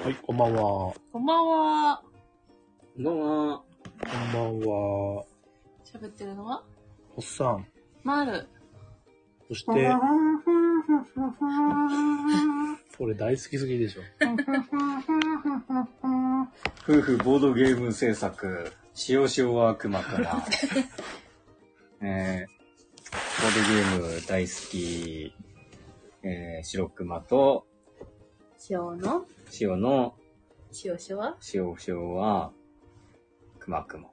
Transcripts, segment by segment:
はい、こんばんは。 こんばんは。 こんばんは。 こんばんは。 喋ってるのはおっさん。 まる。 そして、これ大好きすぎでしょ。 夫婦ボードゲーム制作、しおしおはくまくま。ボードゲーム大好き、白くまと、 塩の塩の、 塩は塩塩は、くまくま。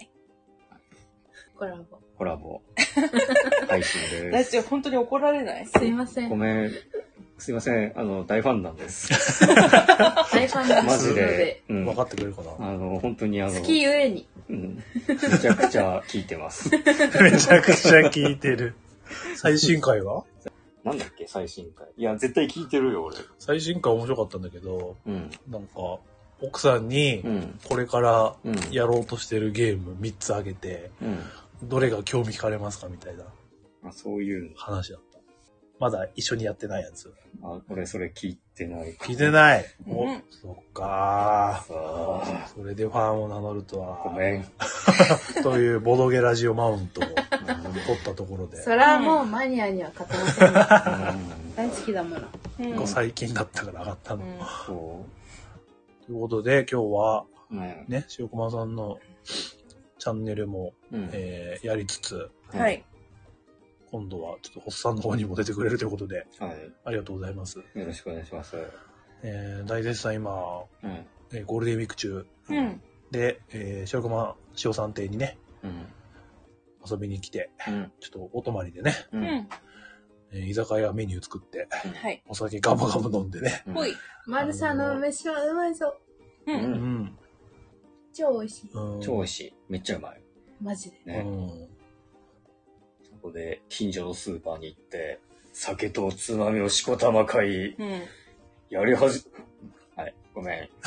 コラボ。 コラボ。配信ラです。 ジオ本当に怒られない？ すいません。 ごめん。すいません。大ファンなんです。 大ファンですマジので。うん。 分かってくれるかな。 本当に好きゆえに。 うん。めちゃくちゃ聞いてます。 めちゃくちゃ聞いてる。最新回はなんだっけ最新回。いや、絶対聞いてるよ、俺。 最新回面白かったんだけど、 うん。 なんか、奥さんにう、ん。 これからうん。 やろうとしてるゲーム3つあげて、 うん。 どれが興味惹かれますかみたいなあ、そういう話だった。まだ一緒にやってないやつ。 の。あ、俺それ聞いてないか。 聞いてない。 うんお、そっかさあ、 それでファンを名乗るとは。 ごめん。 というボドゲラジオマウントを取ったところで。 それはもうマニアには勝てません。大好きだもの。 うん最近だったから上がったの。 そということで今日はう。ね。 ね、塩駒さんのチャンネルも、 うん。 やりつつ、 はい。 今度はちょっとホッサンの方にも出てくれるということで、 はい。 ありがとうございます。 よろしくお願いします。 大絶賛今、 うん。 ゴールデンウィーク中うん。 で、塩駒塩さん邸にね、 うん。 遊びに来て、 うん。 ちょっとお泊まりでね、 う。 うんん。 居酒屋メニュー作って、 はい。 お酒ガブガブ飲んでね。 ほい。 マルさんの飯はうまいぞ。 う。 うん。 うんん。 超美味しい。 うん超美味しい。めっちゃうまい。 マジで。 ね。そこで、近所のスーパーに行って、酒とつまみをしこたま買い、 うん。 やりはじ、はい。ごめん。 はい。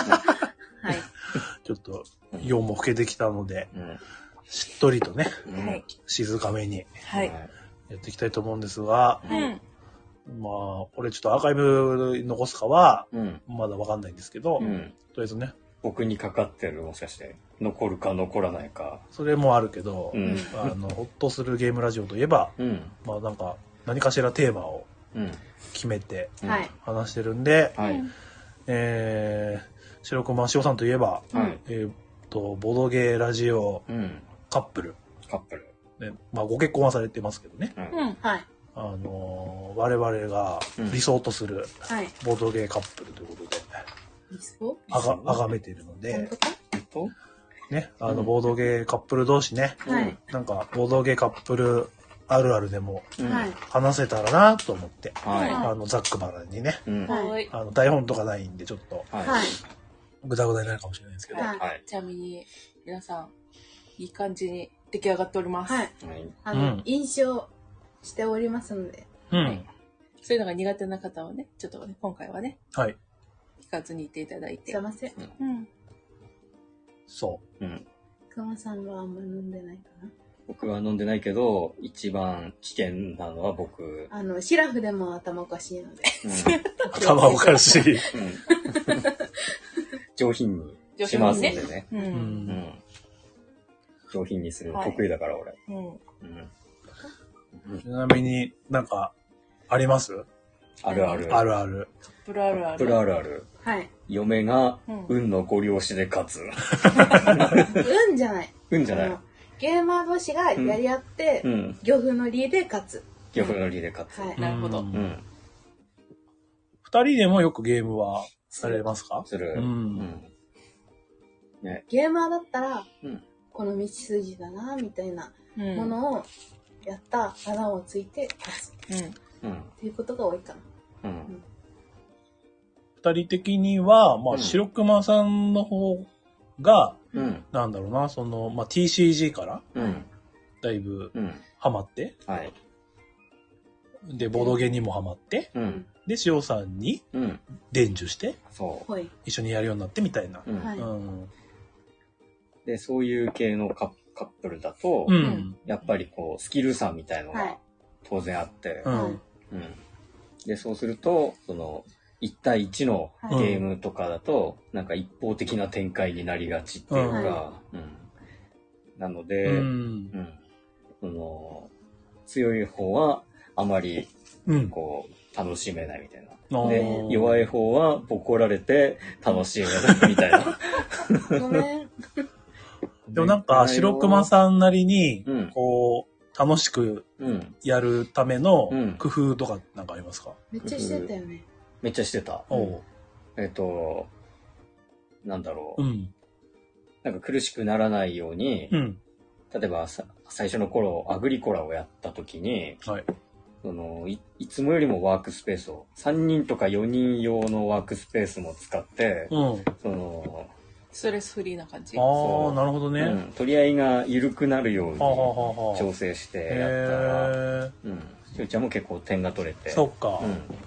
ちょっと、夜も更けてきたので、 うん。 しっとりとね、 うん。 はい。 静かめにはい。 やっていきたいと思うんですが、 うん。 まあ、これちょっとアーカイブ残すかは、 うん。 まだわかんないんですけど、 うん。 とりあえずね、 僕にかかってる、もしかして。残るか残らないか。 それもあるけど、 うん。 ほっとするゲームラジオといえば、 うん。 まあなんか、何かしらテーマをうん。 決めてうんはい。 話してるんで、 はい。 白熊塩さんといえば、 はい。 ボドゲーラジオうん。 カップル、 カップル。 ね、まあご結婚はされてますけどね、 うん。 うん。 はい。 我々が理想とするはい。 ボドゲーカップルということで、 理想崇めているの本で当、かね、 うんボードゲーカップル同士ね、 はい。 なんかボードゲーカップルあるあるでもうん。 はい。 話せたらなと思って、 はざっくばらんにね、 い。うん。 はいはい。 台本とかないんでちょっとははい。 グダグダになるかもしれないですけど、 はい。 はい。 ちなみに、皆さん、いい感じに出来上がっております。 はい。 はい。 うん印象しておりますので。 うん、 そういうのが苦手な方はね、ちょっとね、今回はね、 はい、 聞かずにいていただいてすい。ません。 うん。 そうん。 くまさんはあんま飲んでないか僕は飲んでないけど、一番危険なのは僕。 な。シラフでも頭おかしいので。 う、頭おかしい。 うん。うん。上品にしますんでね。 う。 うんうんん。上品にするのはい得意だから、俺。 うん。 うん。 ちなみになんかあります？ あるある。 あるある。 プラあるある。 プラあるある。 はい。 嫁がうん運のご利しで勝つ。 運じゃない。 運じゃないあの。ゲーマー同士がやり合って、 うん。 漁夫の利で勝つ。 漁夫の利で勝つ。 はい。 なるほどうんうん。 二人でもよくゲームはされますか？ する。 うんうん。 ゲーマーだったら、 うんこの道筋だな、みたいなうん。 ものをやった穴をついて勝つ。 うん。 うん。 っていうことが多いかな。 うん。 二人的には、まあ、 うん白熊さんの方が、 うん。 なんだろうな、まあ、TCG からうん。 だいぶうん。 ハマって、 はい。 で、ボドゲにもハマって、 うん。 で、塩さんにうん。 伝授して、 そほい。 一緒にやるようになってみたいな。 う。うん。 はい。 うん。 で、そういう系のカップルだと、 うん。 やっぱりこう、スキル差みたいのがはい当然あって、 うん。 うん。で、そうすると、 1対1のはいゲームとかだと、なんか一方的な展開になりがちっていうか、なので、その強い方はあまりこう楽しめないみたいな。で、弱い方はボコられて楽しめないみたいな。 ごめん。 でもなんか、白熊さんなりに、こう、楽しくやるための工夫とかなんかありますか？ めっちゃしてたよね。 めっちゃしてた。 おう。 なんだろう。 うん。 なんか苦しくならないように、 うん。 例えば最初の頃、アグリコラをやった時に、 はい。 いつもよりもワークスペースを、3人とか4人用のワークスペースも使って、 ストレスフリーな感じ。 ああ、なるほどね。 取り合いが緩くなるように調整してやったら、しゅうちゃんも結構点が取れて。 そっか。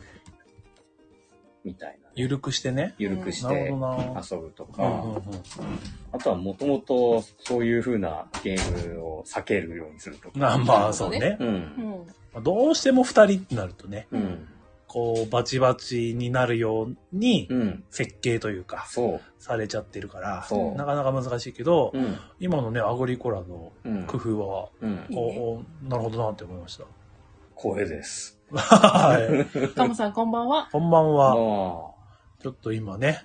みたいな。 緩くしてね。 緩くして遊ぶとか。あとはもともとそういう風なゲームを避けるようにするとか。 まあ、そうね。どうしても2人ってなるとね、こう、バチバチになるように、設計というか、されちゃってるから、なかなか難しいけど、今のね、アグリコラの工夫は、なるほどなって思いました。 光栄です。 はい。 カモさんこんばんは。 こんばんは。ちょっと今ね、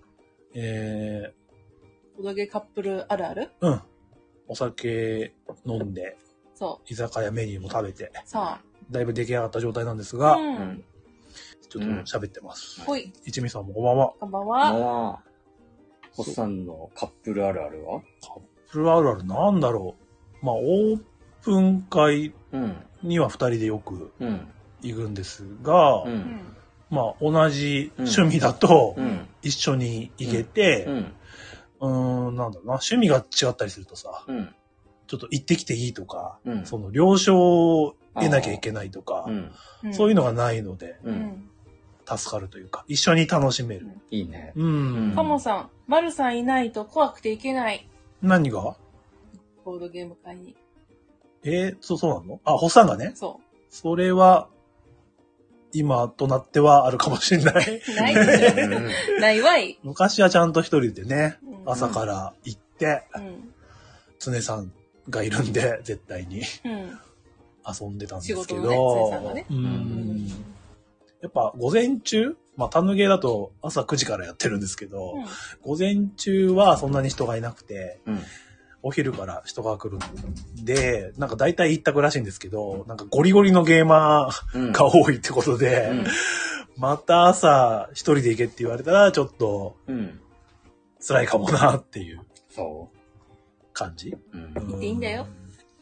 ボドゲカップルあるある？ お酒飲んで、居酒屋メニューも食べて、だいぶ出来上がった状態なんですが、ちょっと喋ってます。一味さんもこんばんは。 こんばんは。 ホッさんのカップルあるあるは？ カップルあるあるなんだろう。まあ、オープン会には2人でよく行くんですが、まあ、同じ趣味だと一緒に行けて、なんだろうな、趣味が違ったりするとさ、ちょっと行ってきていいとか、その了承を得なきゃいけないとか、そういうのがないので、助かるというか、一緒に楽しめる。 いいね。 カモさん、マルさんいないと怖くていけない。 何が？ ボードゲーム会に。 そうなの？あ、ホッサンがね。それは、今となってはあるかもしれない。 ないですよ。ないわい。 昔はちゃんと一人でね、朝から行って、常さんがいるんで、絶対に遊んでたんですけど、 常さんがね。 やっぱ午前中、まあ、タヌゲーだと朝9時からやってるんですけど、午前中はそんなに人がいなくて、お昼から人が来るんで、なんか大体一択らしいんですけど、なんかゴリゴリのゲーマーが多いってことで、また朝一人で行けって言われたらちょっと辛いかもなっていう感じ。 行っていいんだよ。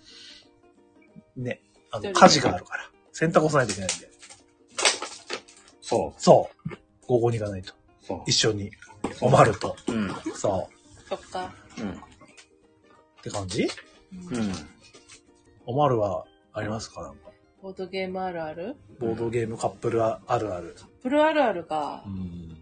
ね、家事があるから、洗濯をさないといけないんで。そう。午後に行かないと。一緒に、おまると。そっか。 って感じ？おまるはありますか？なんか。 ボードゲームあるある？ ボードゲームカップルあるある。 カップルあるあるか。カッ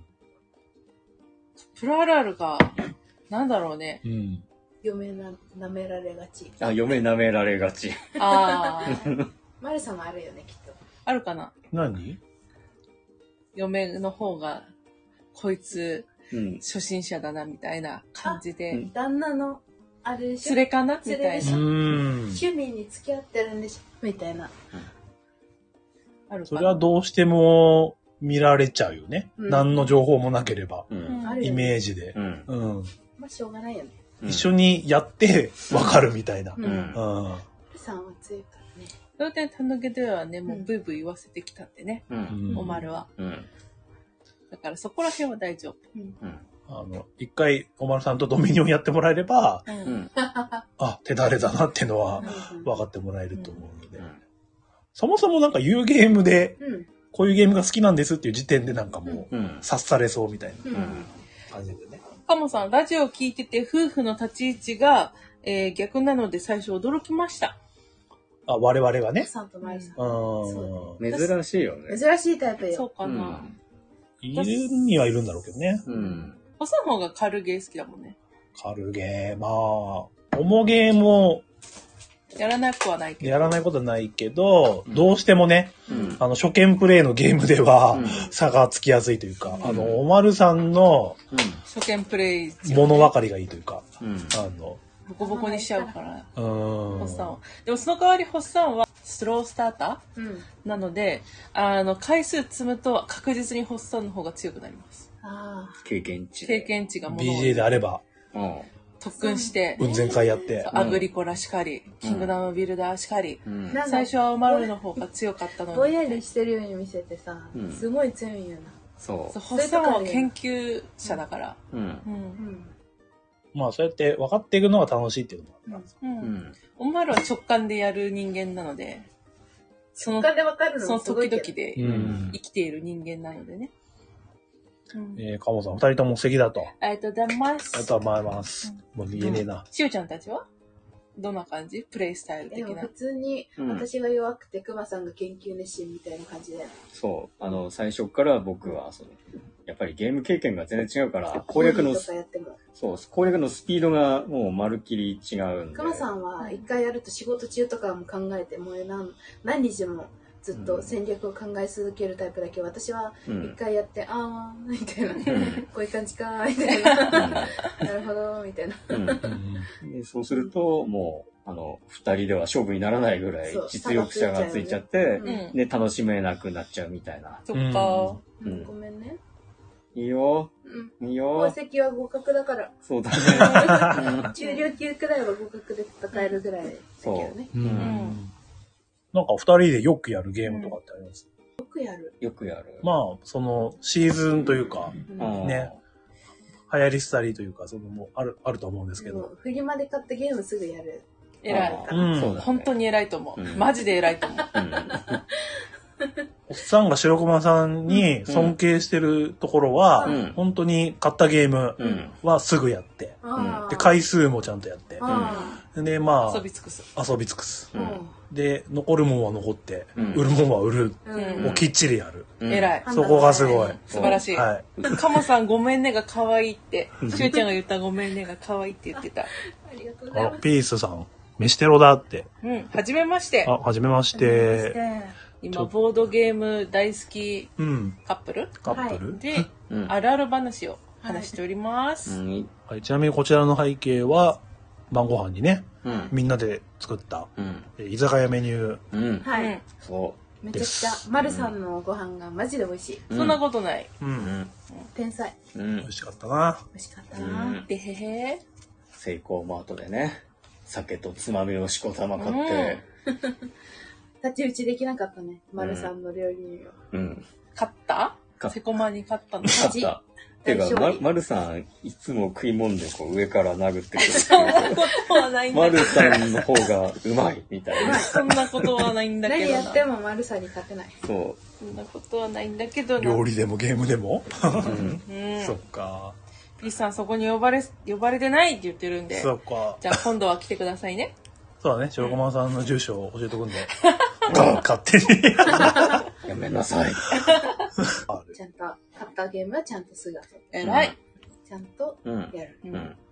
プルあるあるか。なんだろうね。 嫁舐められがち。 嫁舐められがち。 マルさんもあるよね、きっと。 あるかな？ 何？ 嫁の方が、こいつ、初心者だな、みたいな感じで。 旦那の、あれでしょ？ 連れかなみたいな。 趣味に付き合ってるんでしょみたいな。 あるかな？それはどうしても見られちゃうよね。何の情報もなければ。イメージで。 まあ、しょうがないよね。 一緒にやってわかるみたいな。 さんは強いからね。 それで、たぬげではね、もうブイブイ言わせてきたんでね。おまるは。だからそこら辺は大丈夫。 一回、おまるさんとドミニオンやってもらえれば、手だれだなっていうのは分かってもらえると思うので。そもそもなんか言うゲームで、こういうゲームが好きなんですっていう時点でなんかもう、察されそうみたいな感じでね。 カモさん、ラジオを聞いてて夫婦の立ち位置が、逆なので最初驚きました。 我々がね。 さんとマリさん。 珍しいよね。 珍しいタイプよ。 そうかな。 いるにはいるんだろうけどね。 おさん方が軽ゲー好きだもんね。 軽ゲー、まあ、重ゲーもやらなくはないけど。 やらないことはないけど、どうしてもね、初見プレイのゲームでは、差がつきやすいというか、おまるさんの、 初見プレイ、 物分かりがいいというか、 ボコボコにしちゃうから、ホッサンは。でもその代わりホッサンはスロースターター、なので、回数積むと確実にホッサンの方が強くなります。 経験値。 経験値がもの BJ であれば。 特訓して、 運全開やって。 アグリコラしかり、キングダムビルダーしかり、最初はオマルの方が強かったのに。 ぼんやりしてるように見せてさ、すごい強いんよな。 そう。 ホッサンは研究者だから。 まあそうやって分かっていくのが楽しいっていうのもあったんです。 オマルは直感でやる人間なので、 直感で分かるのその時々で生きている人間なのでね。 カモさん、二人とも素敵だと。 ありがとうございます。 ありがとうございます。もう言えねえな。 しおちゃんたちはどんな感じ？プレイスタイル的な。 普通に、私が弱くて、クマさんが研究熱心みたいな感じで。 そう。最初から僕は、やっぱりゲーム経験が全然違うから、攻略のスピードがもうまるっきり違うんで。 クマさんは一回やると仕事中とかも考えて、もう何日もずっと戦略を考え続けるタイプだけど、私は一回やって、みたいな、こういう感じか、みたいな。なるほど、みたいな。 でそうすると、もう、二人では勝負にならないぐらい実力者がついちゃって、で、楽しめなくなっちゃうみたいな。 そっか。 ごめんね。 いいよ。いいよ。 宝石は互角だから。 そうだね。 中量級くらいは互角で戦えるぐらいだけどね。 なんか二人でよくやるゲームとかってあります？ よくやる。 まあ、シーズンというか、ね、流行り廃りというか、もあると思うんですけど。 フリマで買ったゲームすぐやる。 偉い。本当に偉いと思う。マジで偉いと思う。 おっさんが白熊さんに尊敬してるところは、本当に買ったゲームはすぐやって、で、回数もちゃんとやって、で、まあ、 遊び尽くす。 で、残るもんは残って、売るもんは売る。をきっちりやる。 偉い。 そこがすごい。 素晴らしい。カモさんごめんねが可愛いって、しゅうちゃんが言ったごめんねが可愛いって言ってた。ありがとうございます。 ピースさん、飯テロだって。 はじめまして。 はじめまして。 今、ボードゲーム大好きカップルで、あるある話を話しております。 ちなみにこちらの背景は、晩ご飯にね、みんなで作った、居酒屋メニュー。はい。そう。めちゃくちゃ、丸さんのご飯がマジで美味しい。 そんなことない。 天才。 美味しかったな。 美味しかったな。 でへへ。 セイコーマートでね、酒とつまみをしこたま買って。 太刀打ちできなかったね、丸さんの料理を。 勝ったセコマに勝ったの？ 勝った。てか、丸さん、いつも食いもんでこう上から殴ってくる。 そんなことはないんだけど。 丸さんの方がうまい、みたいな。 そんなことはないんだけど。 何やっても丸さんに勝てない。 そう。 そんなことはないんだけど。 料理でもゲームでも？そっか。 ピースさん、そこに呼ばれてないって言ってるんで。 そっか。 じゃあ今度は来てくださいね。 そうだね、白駒さんの住所を教えとくんで。勝手に。 やめなさい。 ちゃんと、買ったゲームはちゃんとすぐ遊ぶ。 偉い。 ちゃんとやる。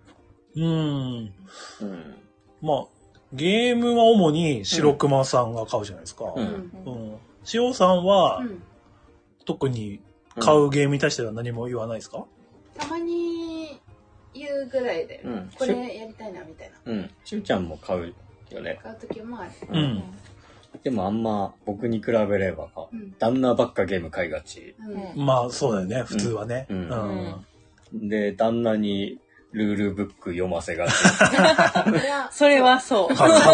まあ、ゲームは主に白熊さんが買うじゃないですか。塩さんは、特に買うゲームに対しては何も言わないですか？ たまに言うぐらいで、これやりたいなみたいな。 しゅうちゃんも買うよね。 買う時もある。 でもあんま僕に比べれば旦那ばっかゲーム買いがち。 まあそうだよね、普通はね。 で、旦那にルールブック読ませがち。 それはそう。 買った。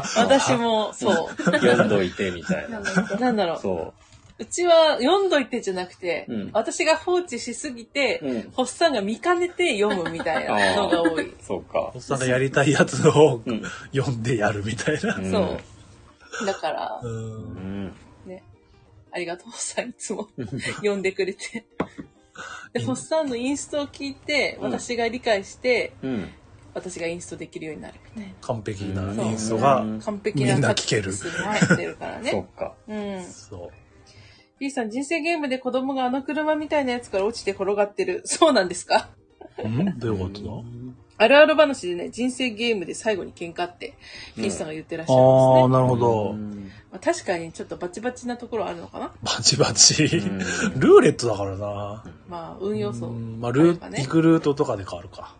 私もそう。 読んどいてみたいな。 なんだろう。 そう。 うちは読んどいてじゃなくて、私が放置しすぎて、ホッサンが見かねて読むみたいなのが多い。 そうか。 ホッサンがやりたいやつを読んでやるみたいな。 そう。だから、ね、ありがとう、ホッサンいつも読んでくれて。で、ホッサンのインストを聞いて、私が理解して、私がインストできるようになるみたいな。 完璧なインストがみんな聞ける。 入ってるからね。 そっか。 そう。 B さん、人生ゲームで子供があの車みたいなやつから落ちて転がってる。そうなんですか？ どういうことだ？ あるある話でね、人生ゲームで最後に喧嘩って、西さんが言ってらっしゃるんですね。 ああ、なるほど。 まあ、確かにちょっとバチバチなところあるのかな。 バチバチ。ルーレットだからな。 まあ、運要素、ね。 まあ、行くルートとかで変わるか。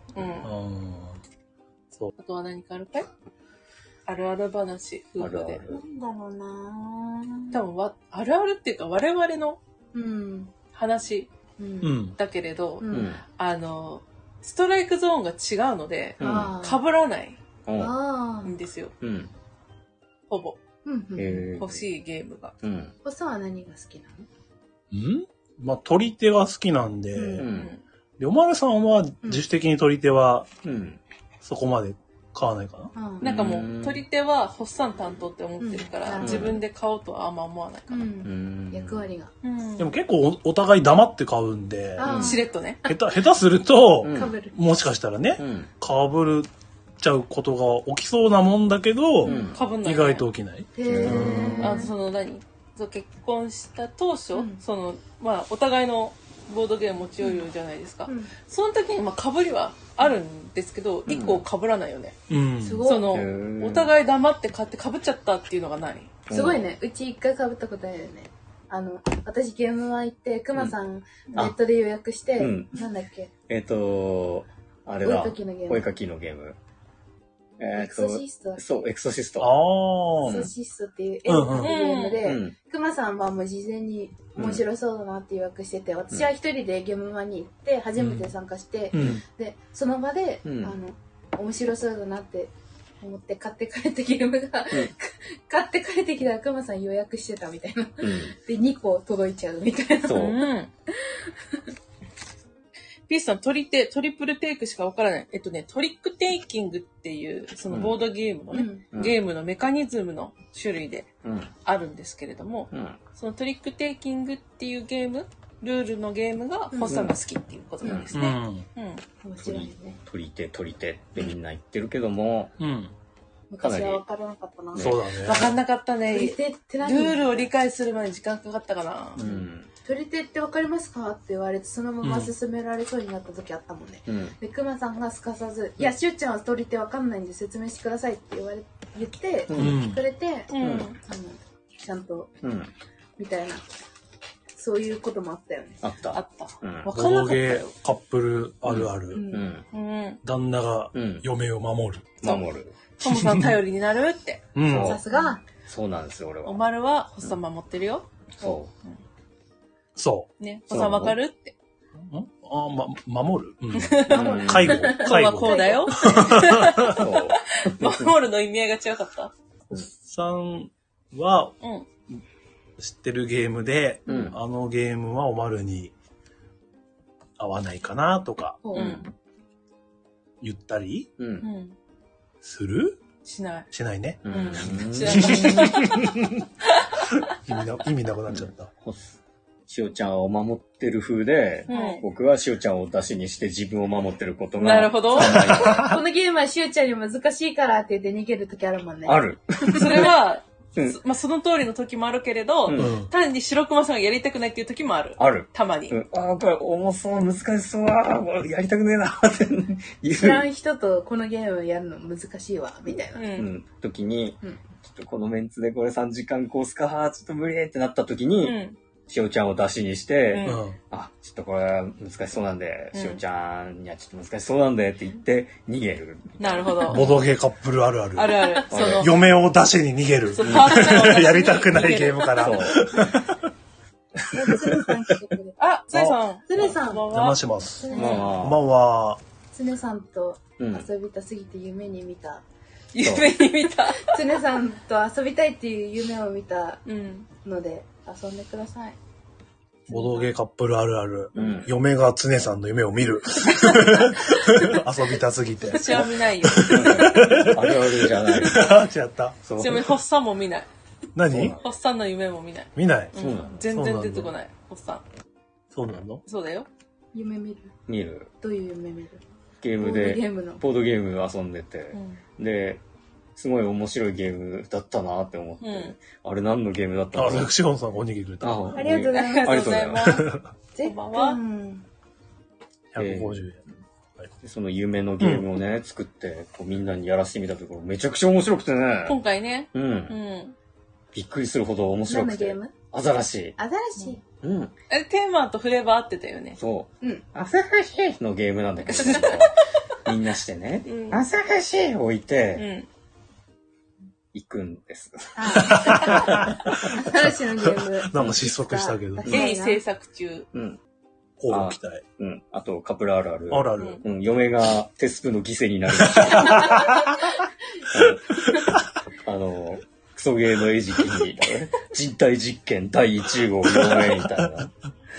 そう。あとは何かあるかい？あるある話、夫婦で。 なんだろうな多分あるあるっていうか、我々の話だけれど、ストライクゾーンが違うので、被らないんですよ。ほぼ。欲しいゲームが。 おさんは何が好きなの？まあ、取り手が好きなんで、おまるさんは自主的に取り手は、そこまで買わないかな。 なんかもう、取り手は、ホッサン担当って思ってるから、自分で買おうとはあんま思わないかな。 役割が。 でも結構お互い黙って買うんで、 しれっとね。 下手すると、もしかしたらね、被るちゃうことが起きそうなもんだけど、意外と起きない。 結婚した当初、まあ、お互いのボードゲーム持ち寄るじゃないですか。その時に、まあ、被りはあるんですけど、一個被らないよね。 すごい。お互い黙って買って被っちゃったっていうのがない。 すごいね。うち一回被ったことあるよね。私ゲームは行って、くまさんネットで予約して、なんだっけ。 あれだ。お絵かきのゲーム。 エクソシスト。 そう、エクソシスト。 エクソシストっていう絵を描くゲームで、くまさんはもう事前に面白そうだなって予約してて、私は一人でゲームマに行って初めて参加して、で、その場で、面白そうだなって思って買って帰ったゲームが、買って帰ってきたらくまさん予約してたみたいな。で、2個届いちゃうみたいな。そう。 ピースさん、トリプルテイクしかわからない。トリックテイキングっていう、そのボードゲームのね、ゲームのメカニズムの種類であるんですけれども、そのトリックテイキングっていうゲーム、ルールのゲームが、ホッサンが好きっていうことなんですね。面白いね。 取り手ってみんな言ってるけども、 昔は分からなかったな。 そうだね。 分かんなかったね。ルールを理解するまで時間かかったかな。 取り手って分かりますかって言われてそのまま進められそうになった時あったもんね。で、くまさんがすかさず、いや、しゅうちゃんは取り手分かんないんで説明してくださいって言ってくれて、ちゃんと、みたいな、そういうこともあったよね。 あった。 分かんなかったよ。 ボドゲカップルあるある。旦那が嫁を守る。 トモさん頼りになるって。 さすが。 そうなんですよ、俺は。 おまるは、ホッサン守ってるよ。 そう。 ね、ホッサンわかるって。 守る介護。 そうはこうだよ。守るの意味合いが違かった。 ホッサンは、知ってるゲームで、あのゲームはおまるに合わないかなとか、言ったりする？ しない。 しないね。 しない。 意味なくなっちゃった。 しおちゃんを守ってる風で、僕はしおちゃんを出しにして自分を守ってることが。 なるほど。このゲームはしおちゃんに難しいからって言って逃げるときあるもんね。 ある。 それは、まあ、その通りの時もあるけれど、単に白熊さんがやりたくないっていう時もある。 ある。 たまに。 これ重そう、難しそう、やりたくねえな、って言う。知らん人とこのゲームやるの難しいわ、みたいな。 時に、ちょっとこのメンツでこれ3時間コースか、ちょっと無理ってなった時に、しおちゃんを出しにして、ちょっとこれ難しそうなんで、しおちゃんにはちょっと難しそうなんでって言って逃げる。 なるほど。 ボドゲカップルあるある。 あるある。 嫁を出しに逃げる。やりたくないゲームから。 あ、つねさん。 つねさん。 お邪魔します。 こんばんは。 つねさんと遊びたすぎて夢に見た。つねさんと遊びたいっていう夢を見たので遊んでください。 ボドゲカップルあるある。嫁がつねさんの夢を見る。遊びたすぎて。 私は見ないよ。 あるあるじゃない。 違った。 ちなみにホッサンも見ない。 何？ ホッサンの夢も見ない。 見ない。 全然出てこない。ホッサン。 そうなの？ そうだよ。 夢見る。 見る。 どういう夢見る？ ゲームでボードゲーム遊んでて、ですごい面白いゲームだったなって思って、あれ何のゲームだったの？ シオンさんがおにぎりくれた。 ありがとうございます。 ありがとうございます。 こんばんは。 150円。あその夢のゲームをね、作って、こうみんなにやらせてみたところ、めちゃくちゃ面白くてね。 今回ね。 びっくりするほど面白くて。 何のゲーム？ アザラシ。 アザラシ。 テーマとフレーバー合ってたよね。 そう。アザラシのゲームなんだけど、みんなしてね、アザラシ置いて、行くんです。 アザラシのゲーム。 なんか失速したけど。 鋭意制作中。 こう期待。 あと、カップルあるある。 あるある。 嫁がテスプの犠牲になる。クソゲーの餌食に、人体実験第1号嫁みたいな。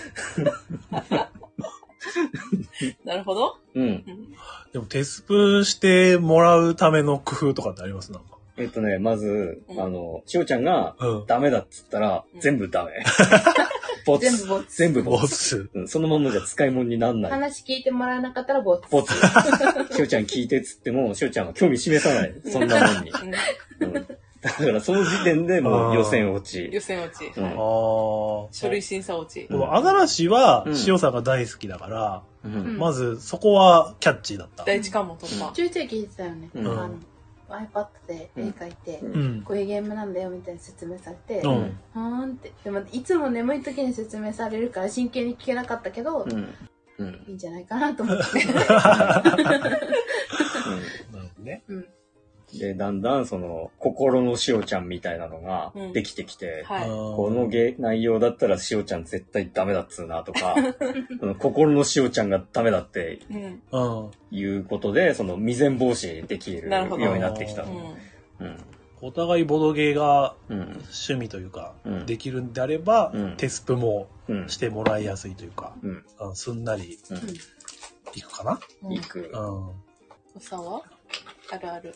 なるほど。 でもテスプしてもらうための工夫とかってあります？なんか。 まず、しおちゃんがダメだっつったら、全部ダメ。ボツ。全部ボツ。そのままじゃ使い物になんない。 話聞いてもらえなかったらボツ。 ボツ。しおちゃん聞いてっつっても、しおちゃんは興味示さない。そんなもんに。だからその時点でもう予選落ち。 予選落ち。書類審査落ち。 アザラシは塩さんが大好きだから、まずそこはキャッチーだった。 第一関門突破。 ちょいちょい聞いてたよね。iPad で絵描いて、こういうゲームなんだよみたいな説明されて、はーんって。でもいつも眠い時に説明されるから真剣に聞けなかったけど、いいんじゃないかなと思って。なるほどね。 で、だんだんその、心のしおちゃんみたいなのができてきて、この内容だったらしおちゃん絶対ダメだっつうなとか、心のしおちゃんがダメだっていうことで、その未然防止できるようになってきた。 お互いボドゲーが趣味というか、できるんであれば、テスプもしてもらいやすいというか、すんなりいくかな？ いく。 おさはあるある。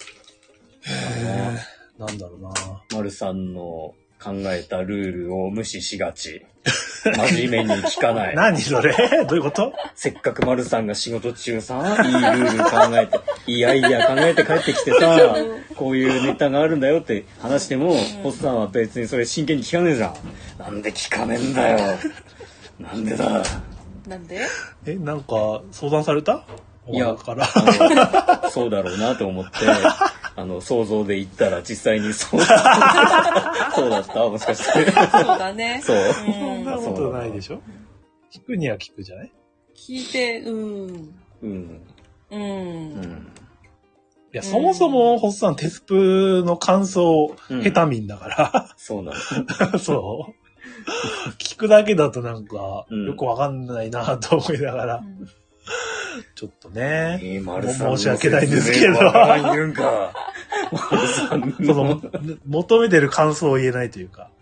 なんだろうな。 丸さんの考えたルールを無視しがち。真面目に聞かない。 何それ？どういうこと？ せっかく丸さんが仕事中さ、いいルール考えて、いいアイディア考えて帰ってきてさ、こういうネタがあるんだよって話しても、ホスさんは別にそれ真剣に聞かねえじゃん。なんで聞かねえんだよ。なんでだ。 なんで？ なんか相談された？ いや、そうだろうなと思って、想像で言ったら実際にそうだったもしかして。 そうだね。 そう。そんなことないでしょ？聞くには聞くじゃない？ 聞いて、 いや、そもそも、ホッサン、テスプの感想、ヘタミンだから。 そうなの。そう。聞くだけだとなんか、よくわかんないなと思いながら。ちょっとね、申し訳ないんですけど、その求めてる感想を言えないというか、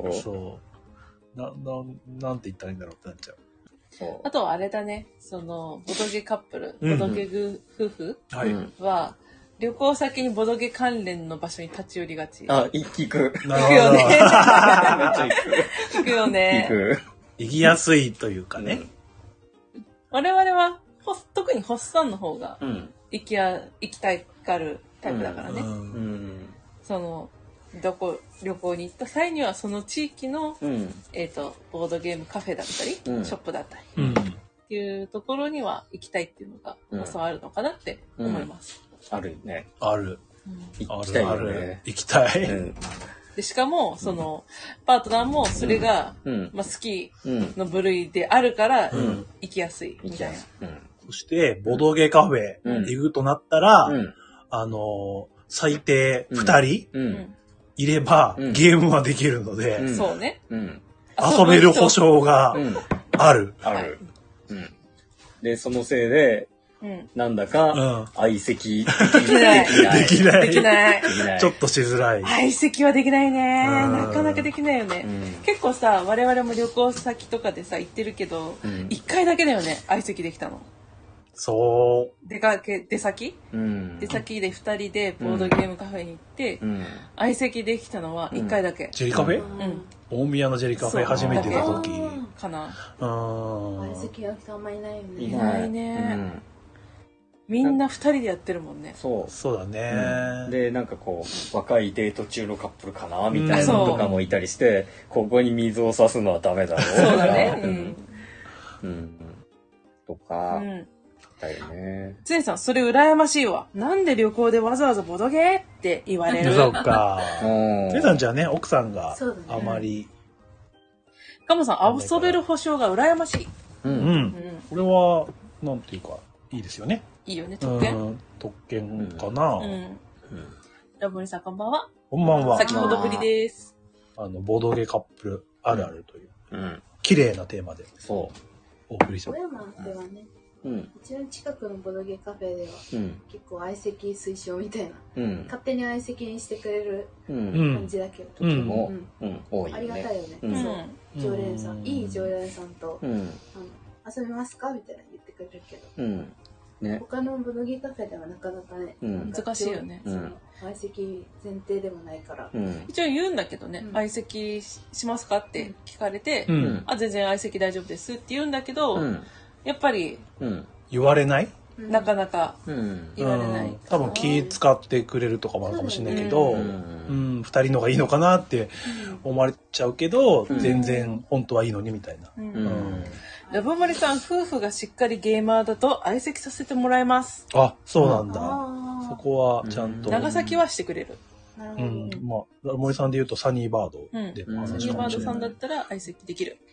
なんて言ったらいいんだろうってなっちゃう。 あとはあれだね、そのボドゲカップル、ボドゲ夫婦は旅行先にボドゲ関連の場所に立ち寄りがち。 行く。 行くよね。めっちゃ行くよね。 行きやすいというかね。 我々は特にホッサンの方が行きたいがるタイプだからね。その旅行に行った際にはその地域のボードゲームカフェだったり、ショップだったりっていうところには行きたいっていうのがあるのかなって思います。 あるね。 ある。 行きたいよね。 行きたい。 でしかもそのパートナーもそれが好きの部類であるから行きやすいみたいな。 そして、ボドゲカフェ行くとなったら、最低2人いれば、ゲームはできるので、 そうね。 遊べる保証がある。 で、そのせいで、なんだか、相席できない。 できない。 ちょっとしづらい。 相席はできないね。なかなかできないよね。結構さ、我々も旅行先とかでさ、行ってるけど、1回だけだよね、相席できたの。 そう。 出先で2人でボードゲームカフェに行って、相席できたのは1回だけ。 ジェリカフェ？大宮のジェリカフェ初めての時。 かな。 相席の人あんまいないよね。 いないね。みんな2人でやってるもんね。 そうだね。 で、なんかこう、若いデート中のカップルかなみたいなのとかもいたりして、ここに水を差すのはダメだろう。 そうだね。 とか、 だよね。 つねさん、それ羨ましいわ。なんで旅行でわざわざボドゲーって言われる。 そうか。つねさんじゃね、奥さんがあまり。 カモさん、遊べる保証が羨ましい。 うん。これは、なんていうか、いいですよね。 いいよね、特権。 特権かな。 ラブリさん、こんばんは。 こんばんは。 先ほどぶりです。 ボードゲーカップルあるあるという、綺麗なテーマで、 そう。 お送りして富山ではね、うちの近くのボドゲカフェでは、結構相席推奨みたいな、勝手に相席にしてくれる感じだけど、時も多いよね。ありがたいよね。そう、常連さん、いい常連さんと、遊びますかみたいな言ってくれるけど、他のボドゲカフェではなかなかね、 難しいよね。 相席前提でもないから。 一応言うんだけどね、相席しますかって聞かれて、全然相席大丈夫ですって言うんだけど、やっぱり、 言われないなかなか言われない。 多分気使ってくれるとかもあるかもしれないけど、二人のがいいのかなって思われちゃうけど、全然本当はいいのにみたいな。 ラブマリさん、夫婦がしっかりゲーマーだと相席させてもらえます。 あ、そうなんだ。そこはちゃんと。 長崎はしてくれる。 まあ、ラブマリさんで言うとサニーバードで。 サニーバードさんだったら相席できる。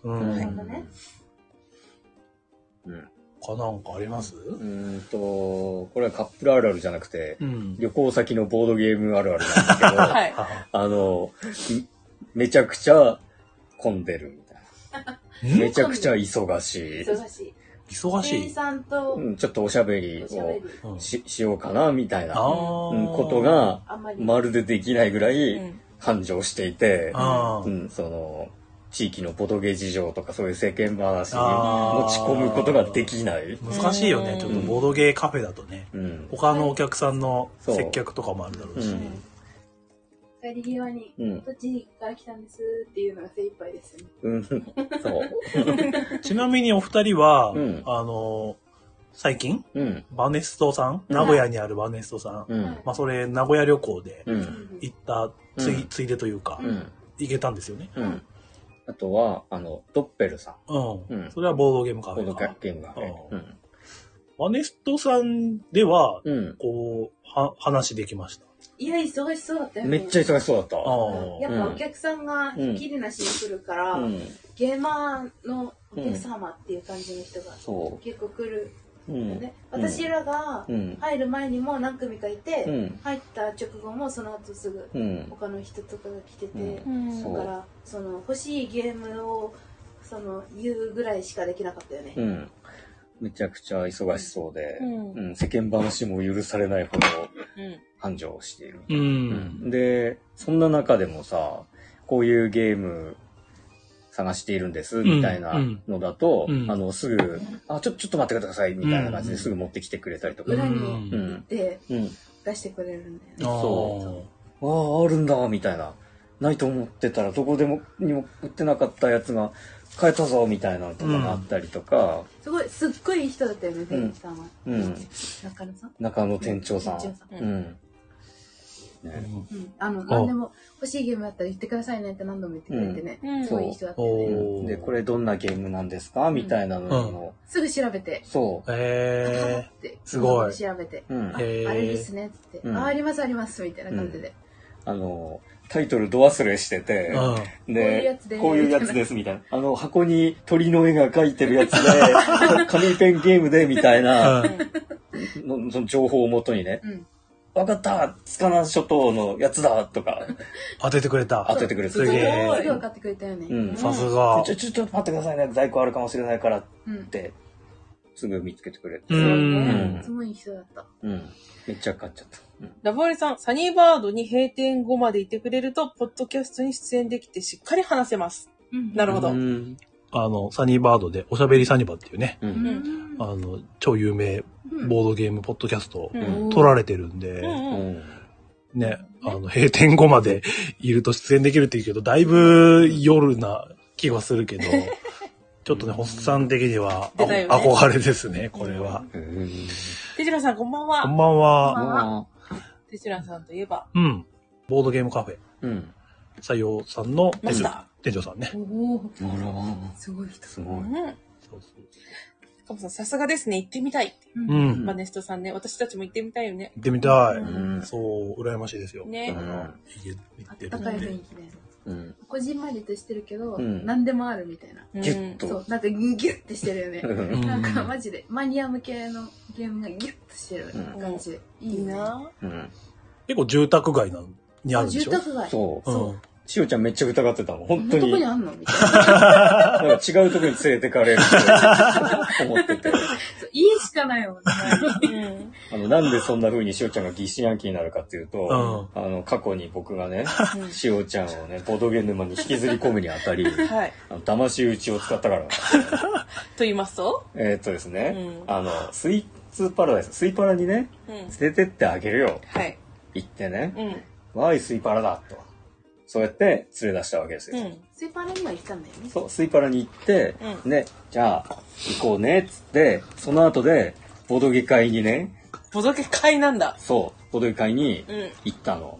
なんかあります？ これはカップルあるあるじゃなくて、旅行先のボードゲームあるあるなんですけど、めちゃくちゃ混んでるみたいな。めちゃくちゃ忙しい。 忙しい。 店員さんと、 ちょっとおしゃべりをしようかなみたいなことがまるでできないぐらい繁盛していて、地域のボドゲ事情とかそういう世間話に持ち込むことができない。 難しいよね。ちょっとボドゲカフェだとね、他のお客さんの接客とかもあるだろうし。 帰り際に、どっちから来たんですっていうのが精一杯ですよね。 そう。 ちなみにお二人は、最近、バネストさん、名古屋にあるバネストさん、それ名古屋旅行で行ったついでというか、行けたんですよね。 あとは、ドッペルさん。 それはボードゲームカフェ。 ボードゲームカフェ。 バネストさんでは、話できました。 いや、忙しそうだったよね。 めっちゃ忙しそうだった。 やっぱお客さんがひっきりなしに来るから、ゲーマーのお客様っていう感じの人が結構来る。私らが入る前にも何組かいて、入った直後もその後すぐ他の人とかが来てて、だからその欲しいゲームを言うぐらいしかできなかったよね。 めちゃくちゃ忙しそうで、世間話も許されないほど繁盛している。で、そんな中でもさ、こういうゲーム探しているんですみたいなのだと、すぐ、ちょっと待ってくださいみたいな感じですぐ持ってきてくれたりとか。 裏に行って出してくれるんだよね。 そう。あるんだみたいな。ないと思ってたらどこでもにも売ってなかったやつが買えたぞみたいなのとかがあったりとか。 すっごいいい人だったよね、店員さんは。中野さん？ 中野店長さん。 何でも欲しいゲームだったら言ってくださいねって何度も言ってくれてね。すごいいい人だったよね。 で、これどんなゲームなんですかみたいなのを。 すぐ調べて。 そう。 すごい。 調べて。あれですねって。ありますありますみたいな感じで。 タイトルど忘れしてて、で、こういうやつですみたいな。箱に鳥の絵が描いてるやつで、紙ペンゲームでみたいな、その情報をもとにね、わかった塚名諸島のやつだとか。 当ててくれた。 当ててくれた。 すげえ。すぐ分かってくれたよね。 さすが。 ちょっと待ってくださいね。在庫あるかもしれないからって、すぐ見つけてくれて。 すごいいい人だった。 めっちゃ買っちゃった。 ラブオリさん、サニーバードに閉店後までいてくれると、ポッドキャストに出演できてしっかり話せます。なるほど。 サニーバードで、おしゃべりサニバっていうね、超有名ボードゲームポッドキャストを撮られてるんで、ね、閉店後までいると出演できるって言うけど、だいぶ夜な気がするけど、ちょっとね、ホッサン的には憧れですね、これは。 テジラさん、こんばんは。 こんばんは。 テジラさんといえば。 ボードゲームカフェ。採用さんの店長さんね。 すごい人。 すごい。 カモさん、さすがですね。行ってみたい。 うん。 バネストさんね。私たちも行ってみたいよね。 行ってみたい。そう、羨ましいですよ。 ね。 あったかい雰囲気で。こじんまりとしてるけど、何でもあるみたいな。 ギュッと。 そう、なんかギュッてしてるよね。なんかマジで、マニア向けのゲームがギュッとしてる感じ。いいな。 結構住宅街にあるんでしょ？ 住宅街。 そう。しおちゃんめっちゃ疑ってたもん。本当に。 どこにあんのみたいな。 なんか違うとこに連れてかれると思ってて。 家しかないもんね。なんでそんな風にしおちゃんが疑心暗鬼になるかっていうと、過去に僕がね、しおちゃんをね、ボドゲ沼に引きずり込むにあたり、騙し討ちを使ったから。と言いますとですね、スイーツパラダイス、スイパラにね、連れてってあげるよ。言ってね、わーいスイパラだと。そうやって連れ出したわけですよ。 スイパラには行ったんだよね。 そう、スイパラに行って、ね、じゃあ、行こうね、っつって、その後で、ボドゲ会にね。 ボドゲ会なんだ。 そう、ボドゲ会に行ったの。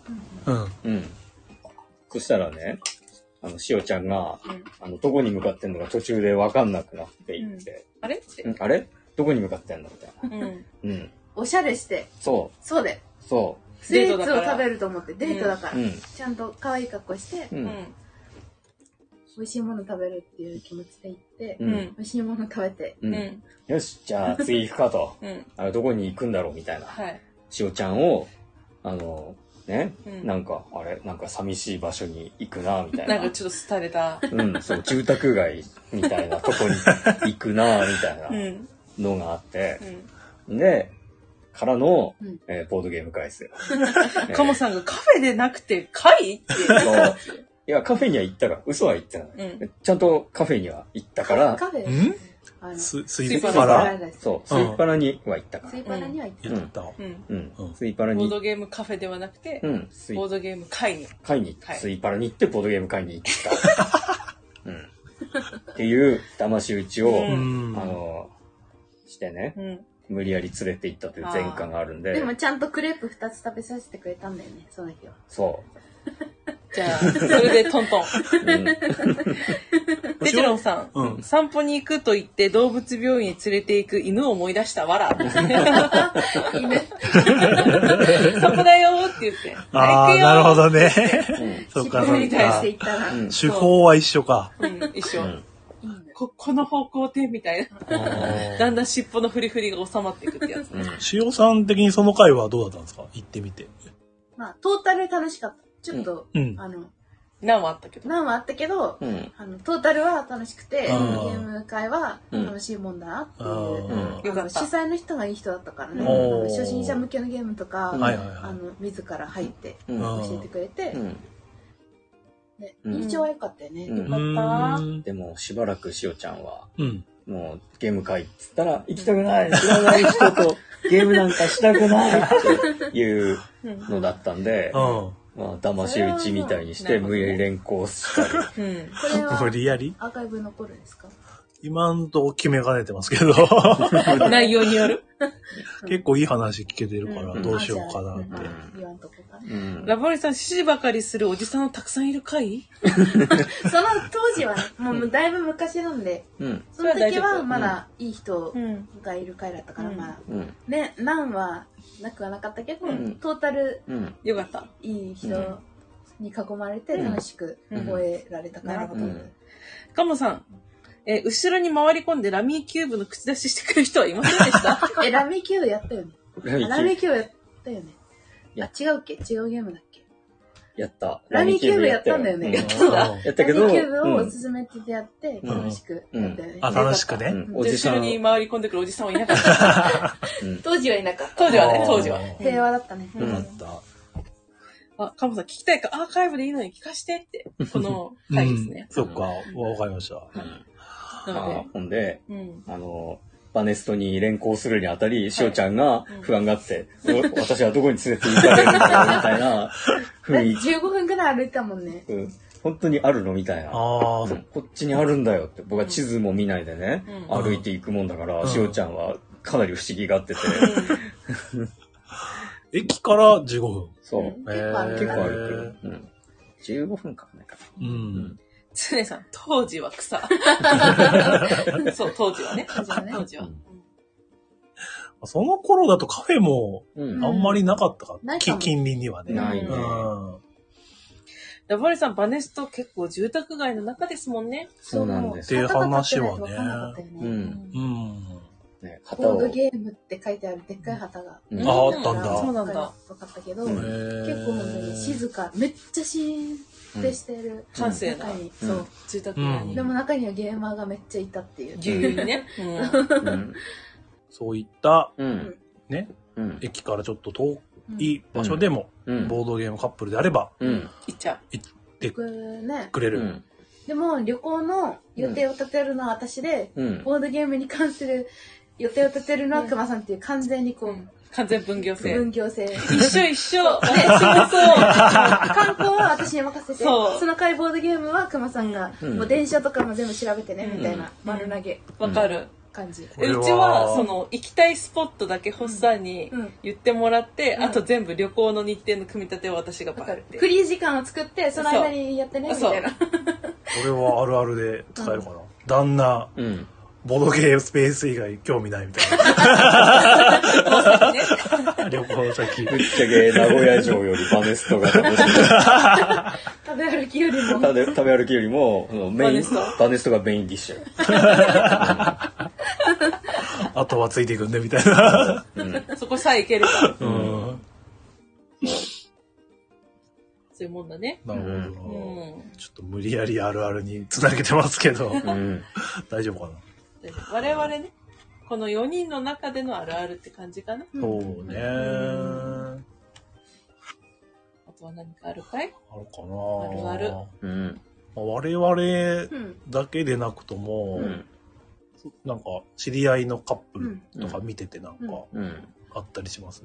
そしたらね、しおちゃんが、どこに向かってんのか途中で分かんなくなっていって。 あれあれどこに向かってんのみたいな。 おしゃれして。 そう。 そうで。 そう。 スイーツを食べると思ってデートだから、ちゃんと可愛い格好して、美味しいもの食べるっていう気持ちで行って、美味しいもの食べて、 よしじゃあ次行くかと、どこに行くんだろうみたいな、しおちゃんをね、なんかあれなんか寂しい場所に行くなみたいな、 なんかちょっと廃れた、 そう住宅街みたいなとこに行くなみたいなのがあって、でからの、ボードゲーム会ですよ。 カモさんがカフェでなくて会って。 いや、カフェには行ったから、嘘は言ってない。ちゃんとカフェには行ったから。 カフェスイパラそう、スイパラには行ったから。 スイパラには行った。 スイパラに。 ボードゲームカフェではなくて、ボードゲーム会に。 会に、スイパラに行って、ボードゲーム会に行った。っていう騙し討ちを、してね。無理やり連れて行ったという前科があるんで。 でもちゃんとクレープ2つ食べさせてくれたんだよね、その日は。 そう。 じゃあ、それでトントン。デジロンさん、散歩に行くと言って動物病院へ連れて行く犬を思い出したわら。犬。散歩だよって言って。 ああ、なるほどね。そうか、そうか。手法は一緒か。 一緒。この方向でみたいな。だんだん尻尾のフリフリが収まっていくってやつね。 塩さん的にその回はどうだったんですか？行ってみて。 まあ、トータル楽しかった。ちょっと、 難はあったけど。 難はあったけど、トータルは楽しくて、ゲーム会は楽しいもんだなっていう。主催の人がいい人だったからね。初心者向けのゲームとか、自ら入って教えてくれて、印象は良かったよね。 よかった。 でもしばらくしおちゃんは、もうゲーム会っつったら行きたくない、知らない人とゲームなんかしたくないっていうのだったんで、騙し討ちみたいにして無理やり連行したり。 これは無理やりアーカイブ残るんですか？ 今んとこ決めかねてますけど。 内容による結構いい話聞けてるからどうしようかなって。 ラボリさん、指示ばかりするおじさんたくさんいる会？ その当時はね、もうだいぶ昔なんで、その時はまだいい人がいる会だったからまだ。ね、難はなくはなかったけど、トータルよかった。 いい人に囲まれて楽しく覚えられたからっていう。 カモさん。後ろに回り込んでラミーキューブの口出ししてくる人はいませんでしたラミーキューブやったよね。ラミーキューブやったよね。違うっけ？違うゲームだっけ？ やった。 ラミーキューブやったんだよね。 やったけど。 ラミーキューブをおすすめってやって、楽しくやったよね。 楽しくね。 後ろに回り込んでくるおじさんはいなかった。 当時はいなかった。 当時はね、当時は。 平和だったね。 よかった。 あ、カモさん聞きたいかアーカイブでいいのに聞かしてって、この回ですね。 そっか、わかりました。 ほんで、バネストに連行するにあたり、しおちゃんが不安があって、私はどこに連れて行かれるんだろうみたいな雰囲気。15分くらい歩いたもんね。 本当にあるのみたいな。こっちにあるんだよって。僕は地図も見ないでね、歩いていくもんだから、しおちゃんはかなり不思議がってて。 駅から15分。 そう。結構歩く。15分かかんないかな。 常さん、当時は草。そう、当時はね。当時は。 その頃だとカフェもあんまりなかったか、近隣にはね。 ないね。 ダバリさん、バネスト結構住宅街の中ですもんね。 そうなんです。 っていう話はね。 ボードゲームって書いてあるでっかい旗が。 あったんだ。 そうなんだ。 分かったけど、結構本当に静か、めっちゃシーンってしてる。 閑静な。そう、住宅街に。 でも中にはゲーマーがめっちゃいたっていう。 ぎゅうぎゅうにね。 そういった、ね、駅からちょっと遠い場所でも、ボードゲームカップルであれば、 行っちゃう。 行ってくれる。 でも旅行の予定を立てるのは私で、ボードゲームに関する予定を立てるのは熊さんっていう完全にこう、 完全分業制。 分業制。 一緒。ね、 観光は私に任せて、その回ボードゲームは熊さんが、もう電車とかも全部調べてね、みたいな丸投げ。 わかる。 感じ。 うちは、その、行きたいスポットだけホッサンに言ってもらって、あと全部旅行の日程の組み立てを私がバーって。 フリー時間を作って、その間にやってね、みたいな。 これはあるあるで使えるかな。旦那、ボードゲームスペース以外興味ないみたいな。旅行先。 ぶっちゃけ名古屋城よりバネストが楽しい。 食べ歩きよりも。 食べ歩きよりも、バネストがメインディッシュ。 あとはついていくんでみたいな。 そこさえいけるか。そういうもんだね。 なるほど。ちょっと無理やりあるあるにつなげてますけど、大丈夫かな。 我々ね、この4人の中でのあるあるって感じかな。 そうね。あとは何かあるかい？ あるかな。ある。 我々だけでなくとも、なんか知り合いのカップルとか見ててなんかあったりします？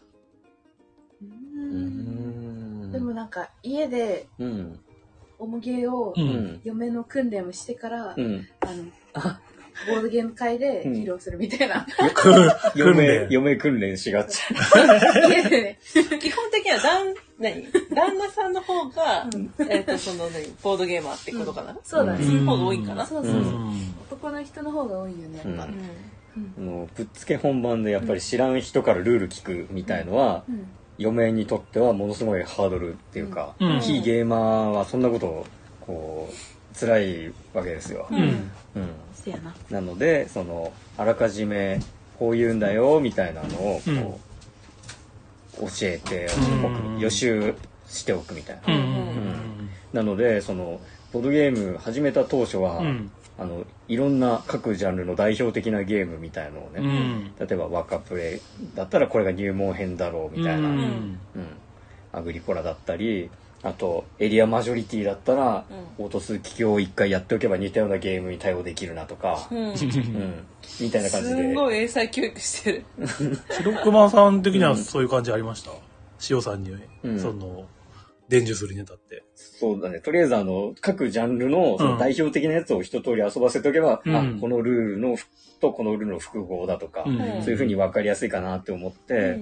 でもなんか家でおもげを嫁の訓練をしてからボードゲーム会で披露するみたいな。 嫁訓練しがち。 家でね。 基本的には旦那さんの方が、そのボードゲーマーってことかな。 そうだね。 その方が多いかな。 そう。男の人の方が多いよね、やっぱ。 ぶっつけ本番でやっぱり知らん人からルール聞くみたいのは、嫁にとってはものすごいハードルっていうか、非ゲーマーはそんなことこう辛いわけですよ。なのでそのあらかじめこう言うんだよみたいなのをこう教えておく、予習しておくみたいな。なのでそのボードゲーム始めた当初は、いろんな各ジャンルの代表的なゲームみたいのをね、例えばワカプレイだったらこれが入門編だろうみたいな、アグリコラだったり、あとエリアマジョリティだったら、オート数機を1回やっておけば似たようなゲームに対応できるなとか、みたいな感じで。 すごい英才教育してる。 白熊さん的にはそういう感じありました？塩さんに、その伝授するにあたって。 そうだね。とりあえず各ジャンルのその代表的なやつを一通り遊ばせておけば、このルールのとこのルールの複合だとか、そういう風に分かりやすいかなって思って、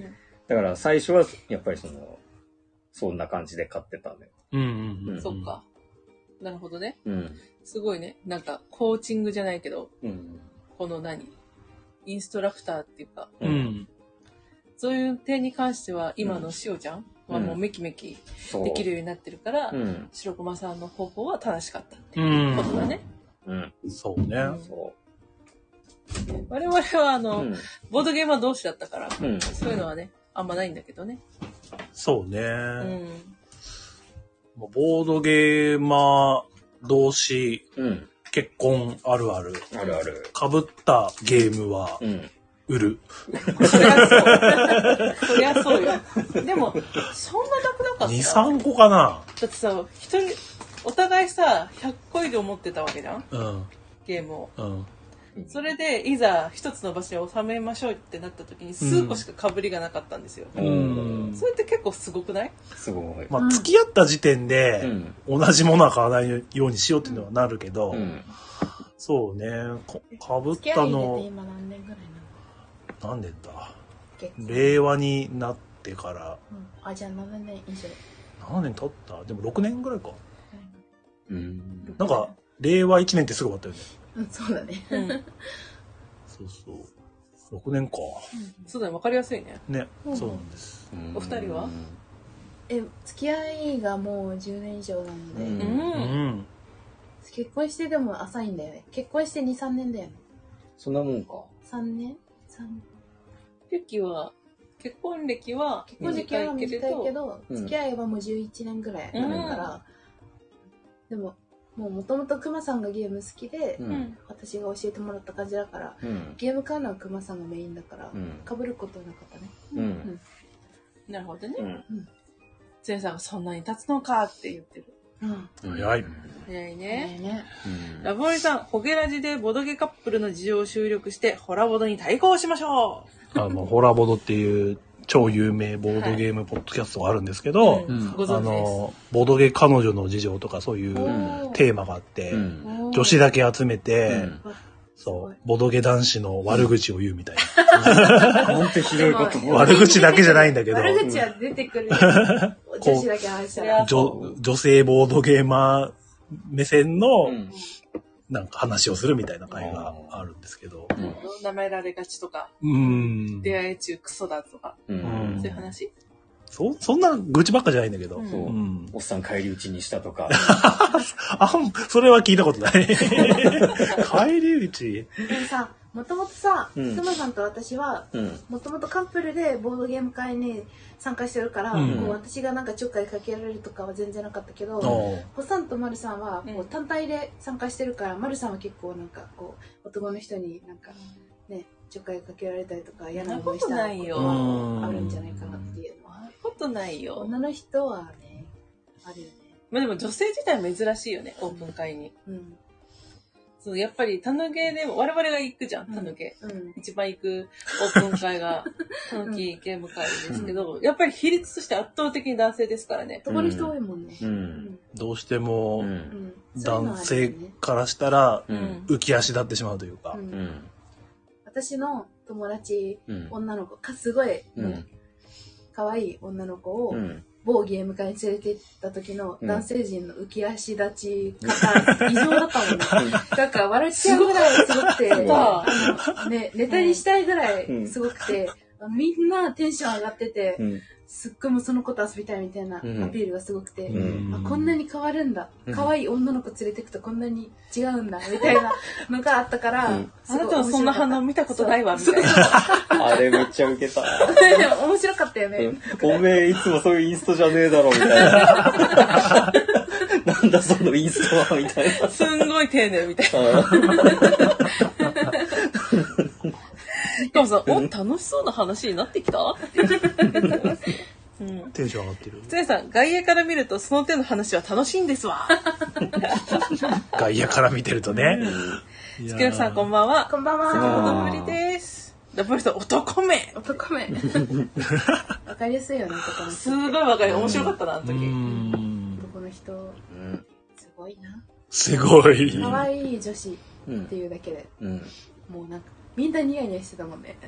だから最初はやっぱりそんな感じで買ってたんだよ。 そっか。なるほどね。すごいね。なんかコーチングじゃないけど、このインストラクターっていうか、そういう点に関しては今のしおちゃんはもうメキメキできるようになってるから、白駒さんの方法は正しかったっていうことだね。 そうね。 我々はボードゲーマー同士だったから、そういうのはね、あんまないんだけどね。 そうね。ボードゲーマー同士、結婚あるある。 あるある。 被ったゲームは、売る。 そりゃそう。そりゃそうよ。でも、そんななくなかった。 2、3個かな。 だってさ、お互いさ、100個以上持ってたわけじゃん？ゲームを。それで、いざ一つの場所に収めましょうってなった時に、数個しか被りがなかったんですよ。それって結構すごくない？ すごい。 まあ、付き合った時点で、同じものは買わないようにしようっていうのはなるけど、そうね、被ったの、 今何年ぐらいなの？ 何年だ？令和になってから、 じゃあ7年以上。 何年経った？でも6年ぐらいか。 なんか、令和1年ってすぐ終わったよね。 うん、そうだね。 そうそう。6年か。 そうだね、わかりやすいね。 ね、そうなんです。 お二人は？ 付き合いがもう10年以上なので、結婚してでも浅いんだよね。結婚して2、3年だよね。 そんなもんか。 3年歴は、結婚歴は短いけど、付き合いはもう11年ぐらいあるから、でも、もともとクマさんがゲーム好きで、私が教えてもらった感じだから、ゲーム買うのはクマさんがメインだから、被ることはなかったね。 なるほどね。前さんがそんなに経つのかって言ってる。 早い。 早いね。ラボリさん、ホゲラジでボドゲカップルの事情を収録して、ホラボドに対抗しましょう。ホラボドっていう超有名ボードゲームポッドキャストがあるんですけど、ボードゲ彼女の事情とかそういうテーマがあって、女子だけ集めて、そう、ボドゲ男子の悪口を言うみたいな。なんてひどいこと。 悪口だけじゃないんだけど。 悪口は出てくる。女子だけ話したら。 女性ボードゲーマー目線の、なんか話をするみたいな会があるんですけど。 舐められがちとか。出会い中クソだとか。そういう話？ そんな愚痴ばっかじゃないんだけど。 おっさん返り討ちにしたとか。 それは聞いたことない。返り討ち。 でもさ、もともとさ、くまさんと私は、もともとカップルでボードゲーム会に参加してるから、私がなんかちょっかいかけられるとかは全然なかったけど、ホさんとマルさんは単体で参加してるから、マルさんは結構なんかこう、男の人になんかね、ちょっかいかけられたりとか、嫌な思いしたことはあるんじゃないかなっていうのは。 ことないよ。 女の人はね、あるよね。 まあでも女性自体珍しいよね、オープン会に。そうやっぱりタヌゲーでも我々が行くじゃん、タヌゲー。一番行くオープン会がタヌキゲーム会ですけど、やっぱり比率として圧倒的に男性ですからね。 男の人多いもんね。 どうしても男性からしたら浮き足立ってしまうというか。 私の友達、女の子、すごい、可愛い女の子を某ゲーム会に連れて行った時の男性陣の浮き足立ち方、異常だったもんね。だから笑っちゃうぐらいすごくて、ネタにしたいぐらいすごくて、みんなテンション上がってて、すっごいもうその子と遊びたいみたいなアピールがすごくて、こんなに変わるんだ、可愛い女の子連れてくとこんなに違うんだみたいなのがあったから、 あなたはそんな反応見たことないわみたいな。 あれめっちゃウケた。 でも面白かったよね。 おめえいつもそういうインストじゃねえだろみたいな。なんだそのインストはみたいな。 すんごい丁寧みたいな。でもさ、楽しそうな話になってきたってテンション上がってる。 つやさん、外野から見るとその手の話は楽しいんですわ。 外野から見てるとね。 つくらさん、こんばんは。 こんばんは。 先ほどぶりです。ラボリさん、男目。 男目。わかりやすいよね、男の人。 すごいわかる。面白かったな、あの時。 男の人、すごいな。 すごい。 可愛い女子っていうだけで、もうなんか、みんなニヤニヤしてたもんね。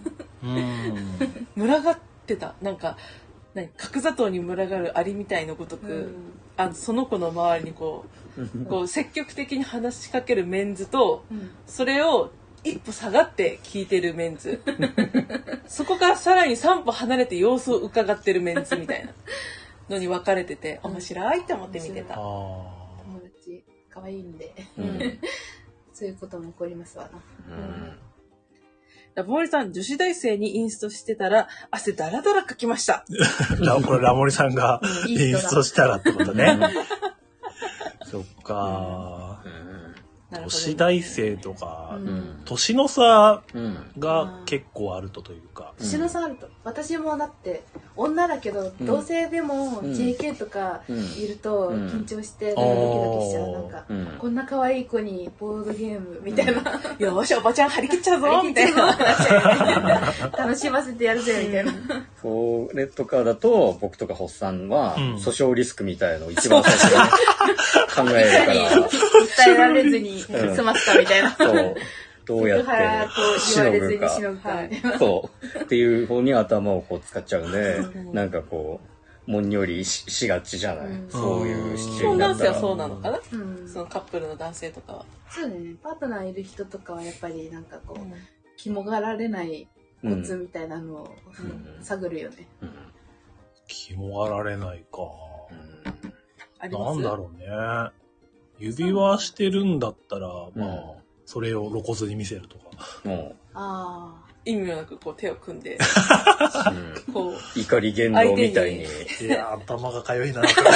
群がってた。なんか、角砂糖に群がるアリみたいのごとく、その子の周りにこう積極的に話しかけるメンズと、それを一歩下がって聞いてるメンズ。そこからさらに3歩離れて様子を伺ってるメンズみたいなのに分かれてて、面白いって思って見てた。 友達、可愛いんで。そういうことも起こりますわな。 ラボモリさん、女子大生にインストしてたら、汗だらだらかきました。 これラモリさんがインストしたらってことね。そっか。女子大生とか、年の差が結構あるというか。 年の差あると。私もだって、女だけど、同性でも JK とかいると緊張して、ドキドキしちゃう。なんか、こんな可愛い子にボードゲームみたいな。 よし、おばちゃん張り切っちゃうぞみたいな。 楽しませてやるぜみたいな。 それとかだと、僕とかホッさんは、訴訟リスクみたいのを一番最初に考えるから。 訴えられずに済ますかみたいな。 そう。どうやってしのぐか。 そう。 っていう方に頭をこう使っちゃうんで、なんかこう、 もんよりしがちじゃない、そういうシチュエーション男性はそうなのかな、 うん、 そのカップルの男性とかは。 そうだね。パートナーいる人とかはやっぱりなんかこう、肝がられないコツみたいなのを、探るよね。 肝がられないか。なんだろうね。指輪してるんだったら、まあ、それを露骨に見せるとか。 ああ。 意味もなくこう手を組んで、こう怒り言動みたいに。 いや、頭がかゆいな。 すごい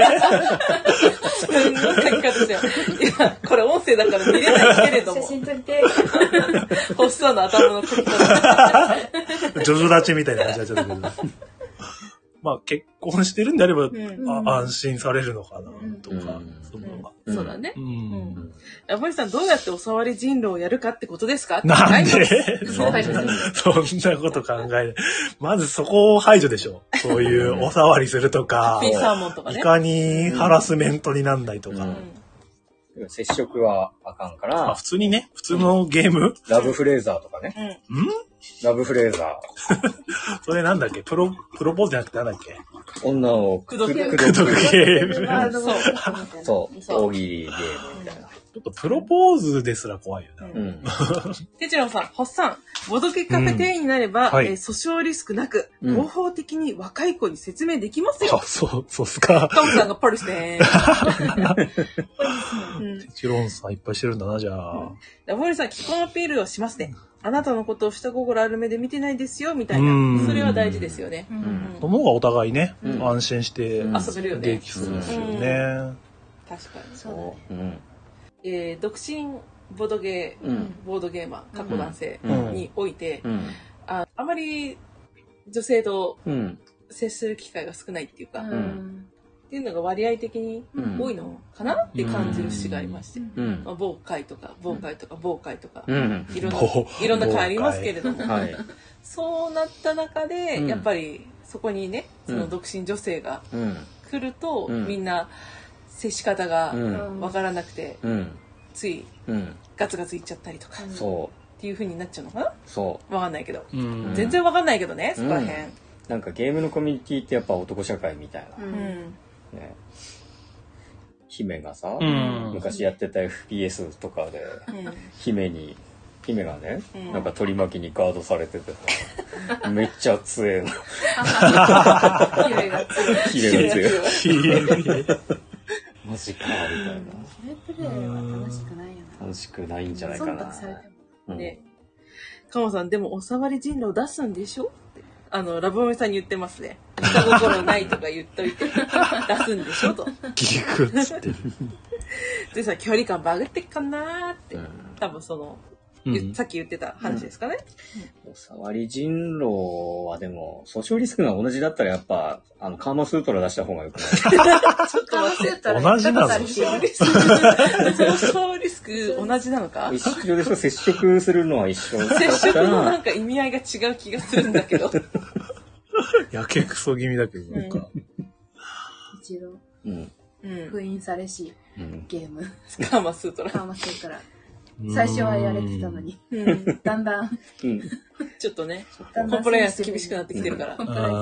書き方じゃん。いや、これ音声だから見れないけれども。 写真撮りてー。ホッサンの頭の書き方。 ジョジョ立ちみたいな感じになっちゃったけど。まあ結婚してるんであれば、安心されるのかなとか、 そうだね。やっぱりさん、どうやってお触り人狼をやるかってことですか？ なんでそんなこと考えない。まずそこを排除でしょ。そういうお触りするとか、 ピーサーモンとかね。 いかにハラスメントになんないとか。 接触はあかんから。 普通にね、普通のゲームラブフレーザーとかね。ラブフレーザー。 それなんだっけプロポーズじゃなくてなんだっけ女を口説くゲーム。 そう。大喜利ゲームみたいな。 ちょっとプロポーズですら怖いよね。 てちろんさん、ホッサン、ボドゲカフェ店員になれば、訴訟リスクなく、合法的に若い子に説明できますよ。 そうっすか。 カムさんがパルしてー。てちろんさんいっぱいしてるんだな、じゃあ。 ラボリさん、既婚アピールをしますね。あなたのことを下心ある目で見てないですよ、みたいな。それは大事ですよね。 その方がお互いね、安心して、 遊べるよね。 できそうですよね。 確かに。そう。独身ボードゲーマー、過去男性において、あまり女性と接する機会が少ないっていうか、っていうのが割合的に多いのかなって感じる節がありまして、某会とか、某会とか、某会とか、いろんな会ありますけれども、そうなった中で、やっぱりそこにね、その独身女性が来ると、みんな、接し方がわからなくて、ついガツガツいっちゃったりとか、っていう風になっちゃうのかな？わかんないけど。全然わかんないけどね、そこら辺。 なんかゲームのコミュニティってやっぱ男社会みたいな。姫がさ、昔やってた FPS とかで、姫がね、なんか取り巻きにガードされててさ、めっちゃ強えの。 姫が強い。マジかみたいな。 それプレイは楽しくないよな。 楽しくないんじゃないかな。 ね。カモさん、でもお触り人狼出すんでしょって。ラブオメさんに言ってますね。下心ないとか言っといて、出すんでしょと。 聞くっつってる。 でさ、距離感バグってっかなーって。多分さっき言ってた話ですかね。 お触り人狼はでも、訴訟リスクが同じだったらやっぱ、カーマスートラ出した方がよくない？ ちょっと待って。 同じなの？ 訴訟リスク同じなのか？ 一緒でしょ？接触するのは一緒。 接触のなんか意味合いが違う気がするんだけど。 やけくそ気味だけど、なんか。 一度、封印されし、ゲーム。 カーマスートラ。 カーマスートラ。最初はやれてたのに、だんだん、 ちょっとね、コンプライアンス厳しくなってきてるから。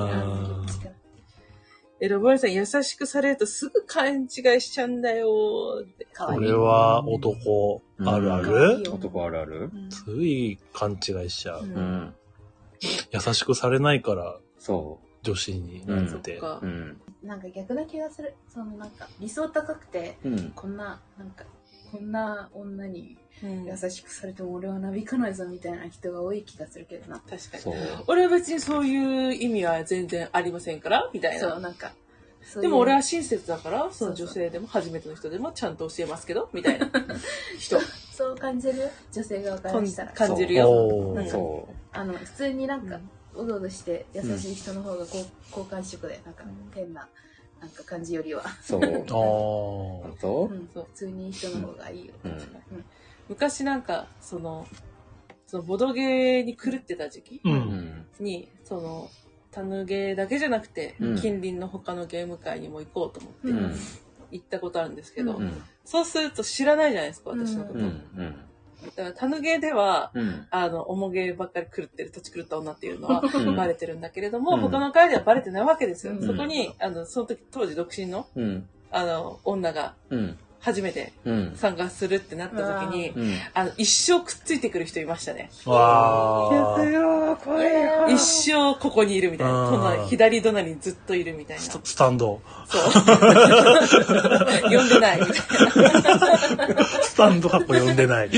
ロボリさん、優しくされるとすぐ勘違いしちゃうんだよって。 これは男あるある？ 男あるある？ つい勘違いしちゃう。優しくされないから、女子になって。 なんか逆な気がする。なんか理想高くて、こんな女に優しくされても俺はなびかないぞみたいな人が多い気がするけどな。 確かに。俺は別にそういう意味は全然ありませんからみたいな。 そうなんか。 でも俺は親切だからその女性でも初めての人でもちゃんと教えますけどみたいな人。 そう感じる女性側からしたら。 感じるよ。 普通になんかおどおどして優しい人の方が好感触でなんか変な。なんか感じよりは。 そう。 普通に人の方がいいよ。 昔なんか、そのボドゲーに狂ってた時期に、タヌゲーだけじゃなくて、近隣の他のゲーム会にも行こうと思って、行ったことあるんですけど、そうすると知らないじゃないですか、私のこと。 だからタヌゲーでは、おもげばっかり狂ってる、土地狂った女っていうのはバレてるんだけれども、他の回ではバレてないわけですよ。そこに、その時、当時独身の、女が、初めて参加するってなった時に、一生くっついてくる人いましたね。 わー。一生ここにいるみたいな。左隣にずっといるみたいな。 スタンド。 そう。呼んでないみたいな。 スタンドかっこ呼んでない。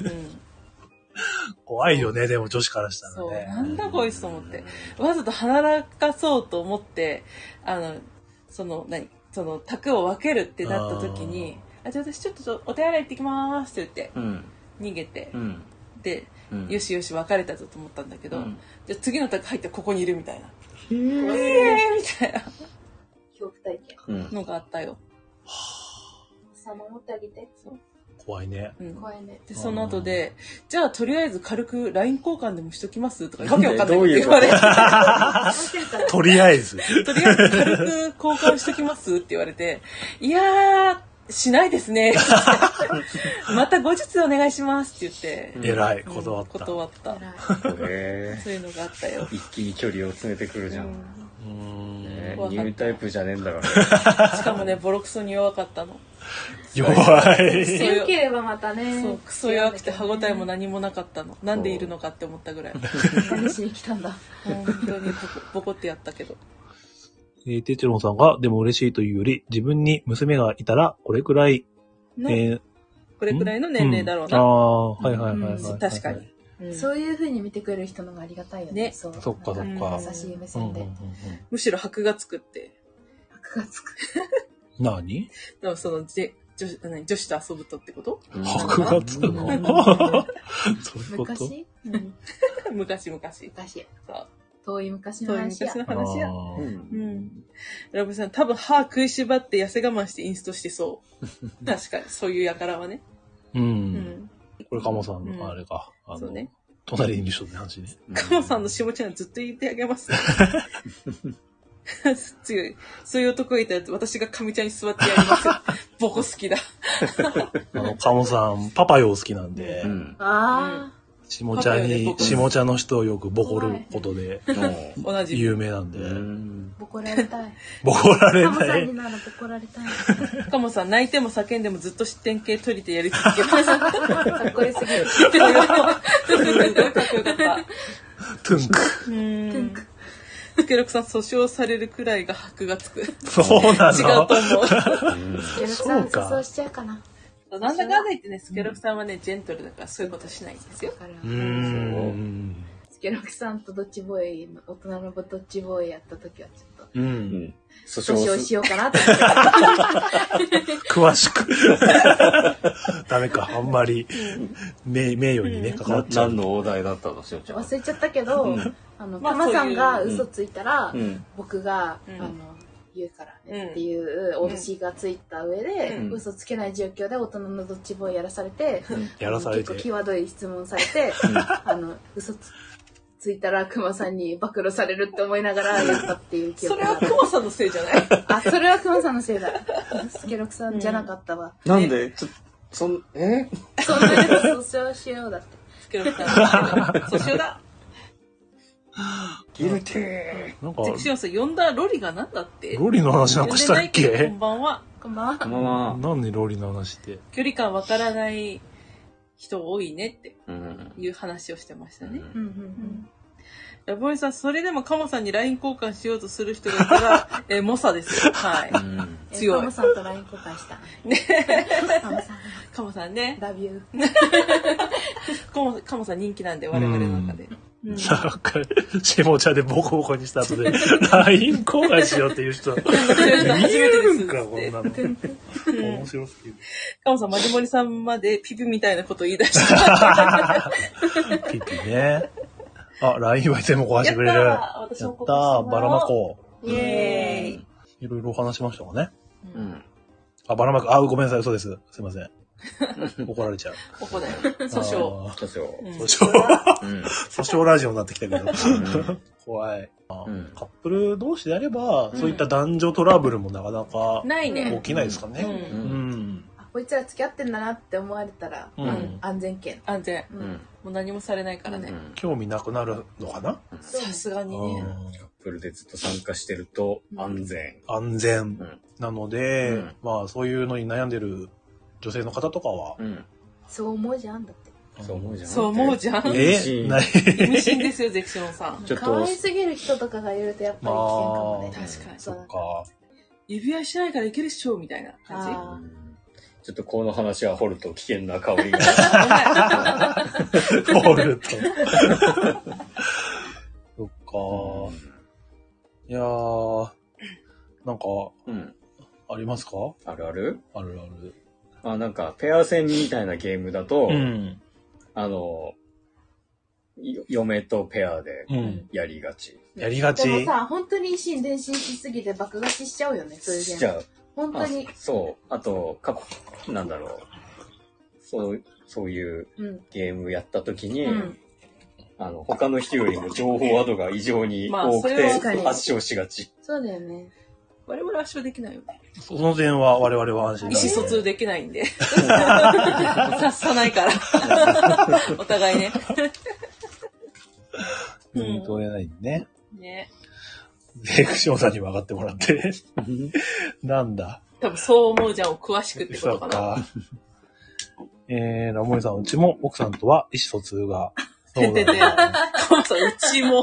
怖いよね、でも女子からしたらね。 そう、なんだこいつと思って。わざと働かそうと思って、その卓を分けるってなった時に、じゃあ私ちょっとお手洗い行ってきまーすって言って、逃げて、で、よしよし別れたぞと思ったんだけど、じゃあ次の卓入ってここにいるみたいな。みたいな。 恐怖体験。 のがあったよ。 さあ、守ってあげて。 怖いね。 怖いね。 で、その後で、じゃあとりあえず軽く LINE 交換でもしときますとか、わけわかんないって言われて。 とりあえず。 とりあえず軽く交換しときますって言われて、いやー、しないですね。また後日お願いしますって言って。 偉い、断った。 断った。そういうのがあったよ。 一気に距離を詰めてくるじゃん。ニュータイプじゃねえんだから。しかもね、ボロクソに弱かったの。 弱い。 強ければまたね。 そう、クソ弱くて歯応えも何もなかったの。なんでいるのかって思ったぐらい。 何しに来たんだ。 本当にボコってやったけど。 テチロンさんが、でも嬉しいというより、自分に娘がいたら、これくらい、 これくらいの年齢だろうな。 はいはいはい。 確かに。 そういう風に見てくれる人の方がありがたいよね。 そっかそっか。 優しい目線で。 むしろ箔がつくって。 箔がつく。 何？ でもその女子と遊ぶとってこと？ 箔がつくの？そういうこと？ 昔。そう。 遠い昔の話や。 ラブさん、多分歯食いしばって痩せ我慢してインストしてそう。確かに、そういう輩はね。 これ、カモさんのあれか。 そうね。 隣にいる人の話ね。 カモさんの下ちゃんずっと言ってあげます。強い。そういう男がいたら私が上ちゃんに座ってやりますよ。ボコ好きだ。 カモさん、パパよ好きなんで。下茶の人をよくボコることで有名なんで。 ボコられたい。 ボコられたい。 カモさんにならボコられたい。 カモさん、泣いても叫んでもずっと失点系取りてやり続けます。 かっこよすぎる。 かっこよかった。 トゥンク。 スケロクさん訴訟されるくらいが箔がつく。 そうなの？ 違うと思う。 スケロクさん訴訟しちゃうかな。 なんだかんだ言ってね、スケロクさんはね、ジェントルだからそういうことしないんですよ。 スケロクさんとドッジボーイの、大人のドッジボーイやった時はちょっと、訴訟しようかなと思って。 詳しく。ダメか、あんまり名誉にね、関わっちゃう。 何のお題だったの？ 忘れちゃったけど、カマさんが嘘ついたら、僕が、言うからねっていう脅しがついた上で、嘘つけない状況で大人のドッジボーイやらされて、結構際どい質問されて、嘘ついたらクマさんに暴露されるって思いながらやったっていう記憶がある。 それはクマさんのせいじゃない？ あ、それはクマさんのせいだ。スケロクさんじゃなかったわ。 なんで？ そんなに訴訟しようだって。 スケロクさん、訴訟だ。 ギルティー。なんか、ゼクシオンさん呼んだロリが何だって？ ロリの話なんかしたっけ？ こんばんは。 こんばんは。 何でロリの話って？ 距離感わからない人多いねっていう話をしてましたね。ラボイさん、それでもカモさんに LINE 交換しようとする人がいたら、猛者ですよ。はい。強い。 カモさんと LINE 交換した。ね。 カモさんね。 ラビュー。カモさん人気なんで、我々の中で。 なんか、下茶でボコボコにした後で、LINE 交換しようっていう人、見えるんか、こんなの。面白すぎる。 カモさん、マジモリさんまでピピみたいなこと言い出した。 ピピね。あ、LINE は全部壊してくれる。やったー、バラマコ。 イェーイ。 いろいろ話しましたかね。あ、バラマコ、あ、ごめんなさい、そうです。すいません。怒られちゃう。 怒だよ。訴訟ラジオになってきたけど。怖い。カップル同士であれば、そういった男女トラブルもなかなか起きないですかね。 こいつら付き合ってんだなって思われたら、安全圏。 安全。もう何もされないからね。 興味なくなるのかな。 さすがにね。 カップルでずっと参加してると安全。 安全。なので、まあそういうのに悩んでる女性の方とかは。 そう思うじゃんだって。 そう思うじゃん。 そう思うじゃん。 何？ 意味深ですよ、ゼクションさん。 可愛すぎる人とかがいるとやっぱり危険かもね。 確かに。 そっか。 指輪しないからいけるっしょみたいな感じ。ちょっとこの話は掘ると危険な香りが。 掘ると。そっか。いやー、なんか、ありますか？ あるある？ あるある。 なんか、ペア戦みたいなゲームだと、嫁とペアでやりがち。 やりがち。 でもさ、本当に一心伝心しすぎて爆勝ちしちゃうよね、そういうゲーム。 しちゃう。 本当に。 そう。あと、なんだろう。そういうゲームやった時に、他の人よりも情報ワードが異常に多くて圧勝しがち。 そうだよね。 我々は圧勝できないよね。 その点は我々は安心。 意思疎通できないんで。察さないから。お互いね。 取れないね。 ね。 ゼクションさんにも上がってもらって。なんだ。 多分そう思うじゃんを詳しくってことかな。 そうか。ラモリさん、うちも奥さんとは意思疎通が。 そうだね。うちも。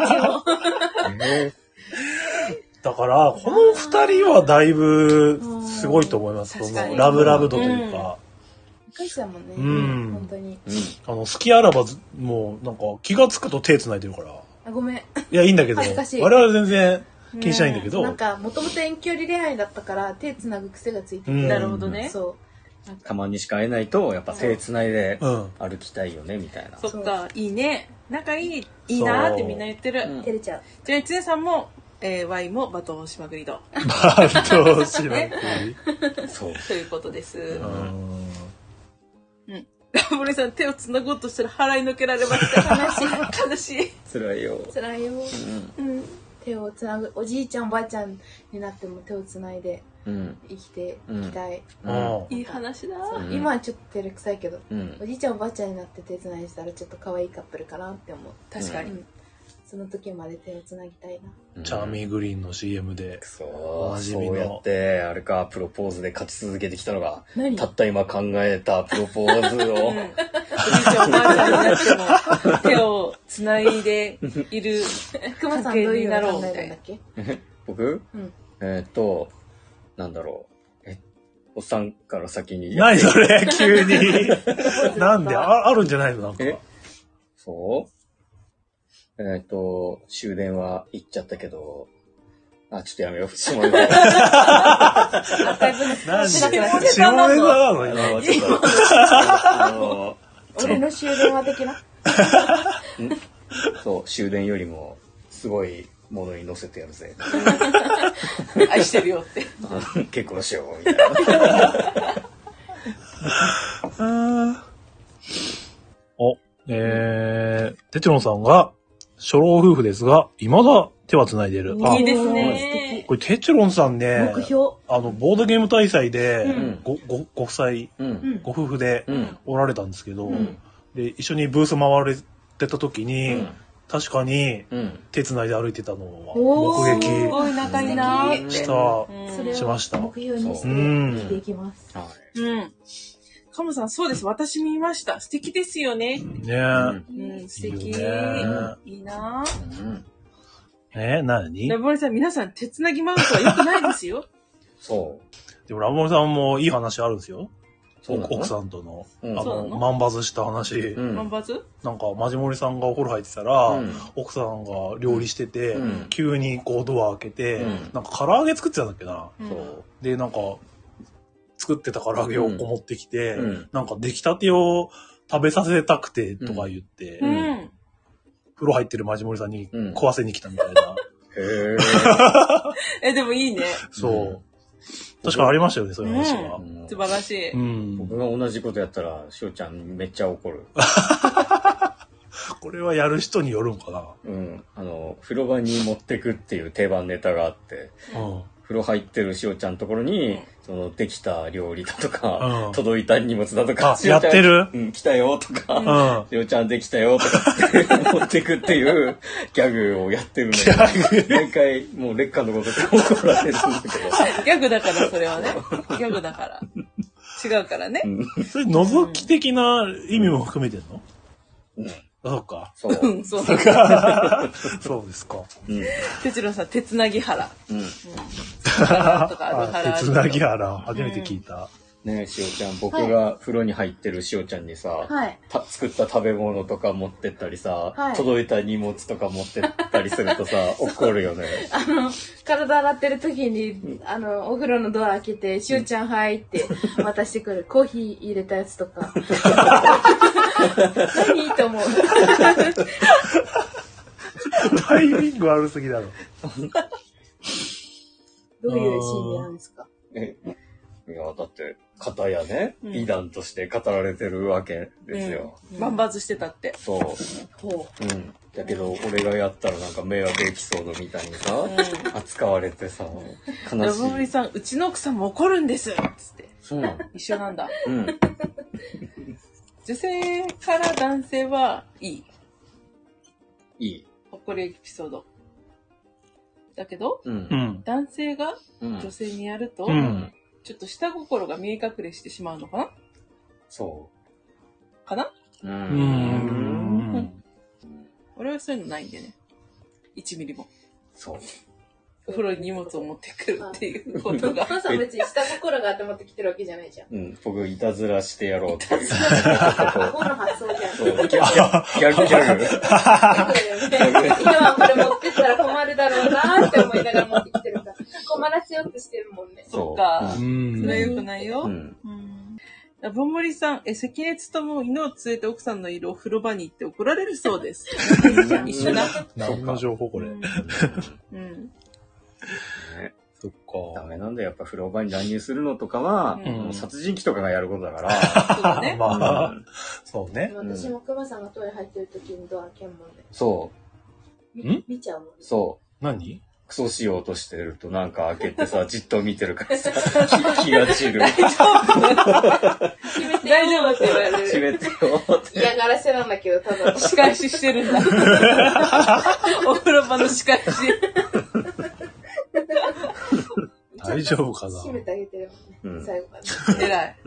だから、この二人はだいぶすごいと思います。このラブラブ度というか。 深い人だもんね。本当に。 好きあらば、もうなんか気がつくと手繋いでるから。 あ、ごめん。いや、いいんだけど。我々全然気にしないんだけど。 なんか、もともと遠距離恋愛だったから、手繋ぐ癖がついてて。 なるほどね。 そう。 たまにしか会えないと、やっぱ手繋いで歩きたいよね、みたいな。 そっか、いいね。仲いい、いいなってみんな言ってる。 照れちゃう。 じゃあ、つねさんも、Y も罵倒しまくりと。 罵倒しまくり。 そう。 ということです。ラボリさん、手を繋ごうとしたら払いのけられました。悲しい。 辛いよ。 辛いよ。手を繋ぐ。おじいちゃん、おばあちゃんになっても手を繋いで生きていきたい。 いい話だ。 今はちょっと照れくさいけど、おじいちゃん、おばあちゃんになって手繋いしたらちょっと可愛いカップルかなって思う。 確かに。 その時まで手を繋ぎたいな。 チャーミーグリーンの CM で。 そうやって、あれか、プロポーズで勝ち続けてきたのが、 何たった今考えたプロポーズを。 おじいちゃんおばあちゃんになっても、手を繋いでいる熊さんどういうの考えるんだっけ？ 僕？なんだろう。おっさんから先に。 何それ急に。なんであるんじゃないのなんか。 そう終電は行っちゃったけど、ちょっとやめよう。下ネタ。 何下ネタなの今。 俺の終電は的な。 そう、終電よりも、すごいものに乗せてやるぜ。 愛してるよって。 結婚しよう、みたいな。 テチロンさんが、初老夫婦ですが、未だ手は繋いでる。 いいですね。 これテチロンさんね、 目標。 ボードゲーム大祭で、ご夫妻、ご夫婦でおられたんですけど、で、一緒にブース回られてた時に、確かに手繋いで歩いてたのは目撃すごい仲いいなしました。 目標にして生きていきます。 カモさん、そうです。私見ました。素敵ですよね。 ね素敵。いいな何ラボリさん、皆さん、手つなぎマウントは良くないですよ。 そう。 でもラボリさんもいい話あるんですよ。奥さんとの、万バズした話。 万バズ？ なんか、マジモリさんがお風呂入ってたら、奥さんが料理してて、急にこうドア開けて、なんか唐揚げ作ってたんだっけな。で、なんか、作ってた唐揚げをこもってきて、なんか出来たてを食べさせたくてとか言って、風呂入ってるマジモリさんに食わせに来たみたいな。 でもいいね。 そう。確かありましたよね、そういう話が。 素晴らしい。 僕が同じことやったら、しおちゃんめっちゃ怒る。 これはやる人によるんかな。 風呂場に持ってくっていう定番ネタがあって、風呂入ってるしおちゃんのところに、 その、できた料理だとか、届いた荷物だとか、 やってる？ うん、来たよとか、しおちゃんできたよとかって持ってくっていうギャグをやってるのよ。毎回、もう劣化のことで怒られるんだけど。 ギャグだから、それはね。ギャグだから。違うからね。 それ、覗き的な意味も含めてんの？そうか。 そう。 そうか。そうですか。 哲郎さん、手つなぎ腹。手つなぎ腹、初めて聞いた。 ねえ、しおちゃん、僕が風呂に入ってるしおちゃんにさ、作った食べ物とか持ってったりさ、届いた荷物とか持ってったりするとさ、怒るよね。 体洗ってる時に、お風呂のドア開けて、しおちゃん入って渡してくる。コーヒー入れたやつとか。何と思う。 タイミング悪すぎだろ。 どういう心理なんですか？ いや、だって、型やね、美談として語られてるわけですよ。 バンバズしてたって。 そう。だけど、俺がやったらなんか迷惑エピソードみたいにさ、扱われてさ、 悲しい。ラブモリさん、うちの奥さんも怒るんですつって。一緒なんだ。女性から男性はいい。 いい。 怒りエピソード。だけど、男性が女性にやると、ちょっと下心が見え隠れしてしまうのかな？ そうかな？俺はそういうのないんでね。1ミリも。 そう。 お風呂に荷物を持ってくるっていうことが。 お母さん別に下心があって持ってきてるわけじゃないじゃん。 僕、いたずらしてやろうって。この発想じゃん。 そう、ギャグ。 今はこれ持ってったら困るだろうなって思いながら持ってきてるから。困らせようとしてるもんね。 そっか。それは良くないよ。ぼんぼりさん、関根勤も犬を連れて奥さんのいるお風呂場に行って怒られるそうです。一緒だ。 何の情報これ。 そっか。ダメなんだよ。やっぱ風呂場に乱入するのとかは、殺人鬼とかがやることだから。 まあ、そうね。 私もクマさんがトイレ入ってる時にドア開けんもんね。 そう。 見ちゃうもんね。 そう。 何？ クソしようとしてるとなんか開けてさ、じっと見てるからさ、気が散る。 大丈夫って言われる。 閉めてよって。 嫌がらせなんだけど、ただ仕返ししてるんだ。お風呂場の仕返し。 大丈夫かな？ 閉めてあげてるもんね。最後まで。偉い。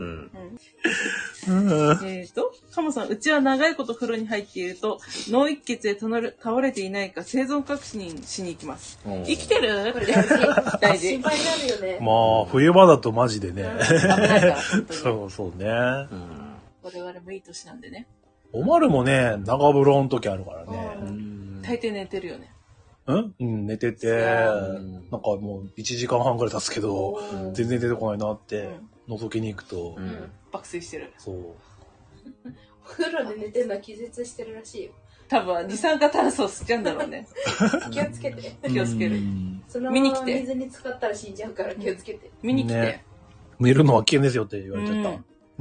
カモさん、うちは長いこと風呂に入っていると、脳一血で倒れていないか生存確認しに行きます。生きてる？これ大事。心配になるよね。 まあ、冬場だとマジでね。 危ないから、 そうね。 我々もいい年なんでね。 おまるもね、長風呂の時あるからね。 大抵寝てるよね。 寝てて、なんかもう1時間半くらい経つけど、全然出てこないなって、覗きに行くと、 爆睡してる。 そう。 お風呂で寝てるのは気絶してるらしいよ。 多分、二酸化炭素吸っちゃうんだろうね。 気をつけて。 気をつける。 そのまま水に浸かったら死んじゃうから気をつけて。 見に来て。 寝るのは危険ですよって言われちゃった。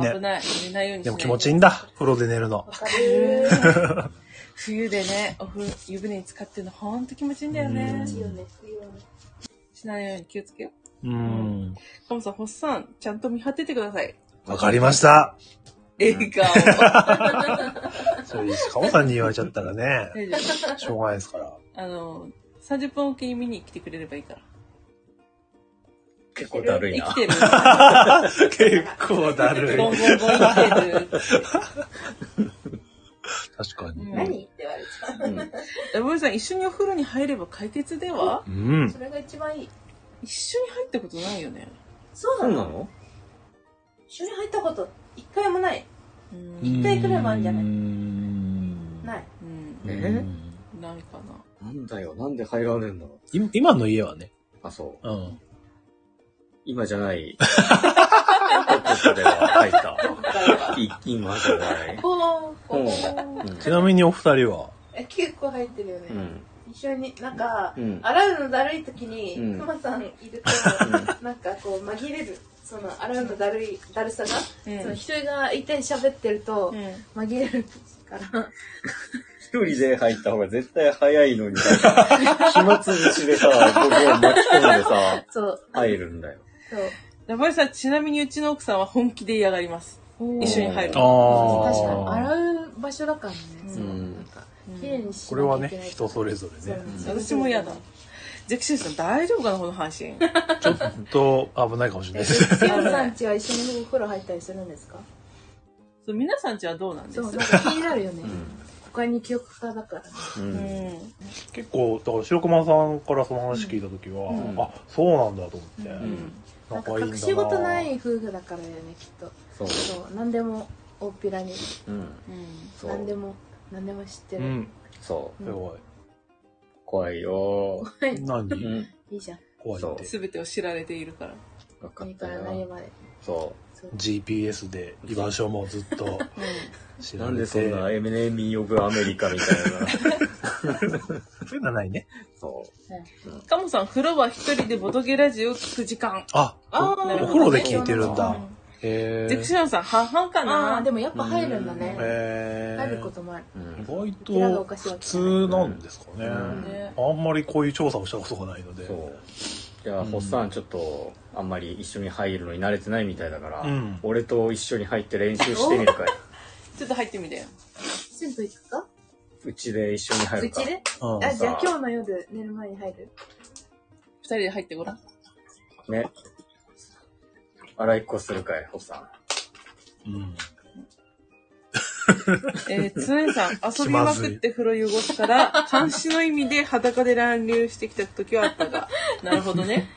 危ない。寝ないようにしない。 でも気持ちいいんだ、風呂で寝るの。 わかる。 冬でね、湯船に浸かってるのほんと気持ちいいんだよね。 気持ちいいよね、冬はね。 しないように気をつけよう。 カモさん、ホッサン、ちゃんと見張っててください。 わかりました。 笑顔。 そういう、カモさんに言われちゃったらね、しょうがないですから。 30分おきに見に来てくれればいいから。 結構だるいな。 生きてる。 結構だるい。 ゴンゴンゴン生きてる。 確かに。 何って言われちゃう。 ラブさん、一緒にお風呂に入れば解決では？ それが一番いい。 一緒に入ったことないよね。 そうなの？一緒に入ったこと一回もない。一回くらいもあるんじゃない？ない。 ないかな。なんだよ、なんで入らねえんだろう。今の家はね。 あ、そう。今じゃない。ここでは入った。今じゃない。 ちなみにお二人は？ 結構入ってるよね。一緒に、なんか、洗うのだるい時に、クマさんいると、なんかこう紛れる。その洗うのだるさが、その一人がいて喋ってると、紛れるから。 一人で入った方が絶対早いのに、暇つぶしでさ、僕を巻き込んでさ、入るんだよ。 そう。 ラバイさん、ちなみにうちの奥さんは本気で嫌がります。一緒に入る。 確かに、洗う場所だからね。なんか、綺麗にしこれはね、人それぞれね。 私も嫌だ。ゼクシーさん、大丈夫かな、この配信。 ちょっと危ないかもしれないです。 キヨさんちは一緒にお風呂入ったりするんですか？ そう、皆さんちはどうなんですか？ そう、なんか気になるよね。他に記憶家だからね。 結構、だから白熊さんからその話聞いたときは、あ、そうなんだと思って。 なんか隠し事ない夫婦だからよね、きっと。そう、何でも大っぴらに。何でも知ってる。 そう。 怖いよ。 何？ いいじゃん。 怖いって。 すべてを知られているから。 何から何まで。 そう。 GPS で居場所もずっと知られて。 なんでそんなエネミー・オブ・アメリカみたいな。 そういうのはないね。 そう。 カモさん、風呂は一人でボドゲラジオを聞く時間。 お風呂で聞いてるんだ。 ゼクションさん、半々かな。 でもやっぱ入るんだね。入ることもある。 意外と普通なんですかね。あんまりこういう調査をしたことがないので。 じゃあ、ホッサンちょっとあんまり一緒に入るのに慣れてないみたいだから、俺と一緒に入って練習してみるかい。 ちょっと入ってみてよ。 銭湯行くか？ うちで一緒に入るか。 うちで？じゃあ今日の夜寝る前に入る？ 二人で入ってごらん。 ね。洗いっこするかい、ホッサン。 つねさん、遊びまくって風呂汚すから、監視の意味で裸で乱入してきた時はあったが。なるほどね。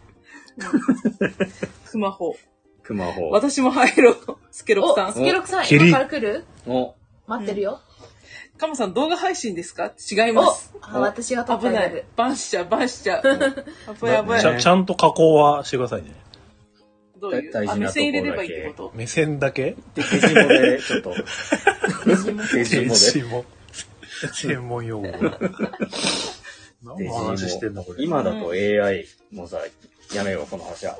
クマホ。私も入ろう。スケロクさん。 スケロクさん、今から来る？待ってるよ。 カモさん、動画配信ですか？違います。 私が撮ってある。 バンしちゃう。やばい。 ちゃんと加工はしてくださいね。 どういう？目線入れればいいってこと？ 目線だけ？ デジモで、ちょっと。 デジモ。専門用語。何の話してんだこれ。 今だと AI もさ、やめよう、この話は。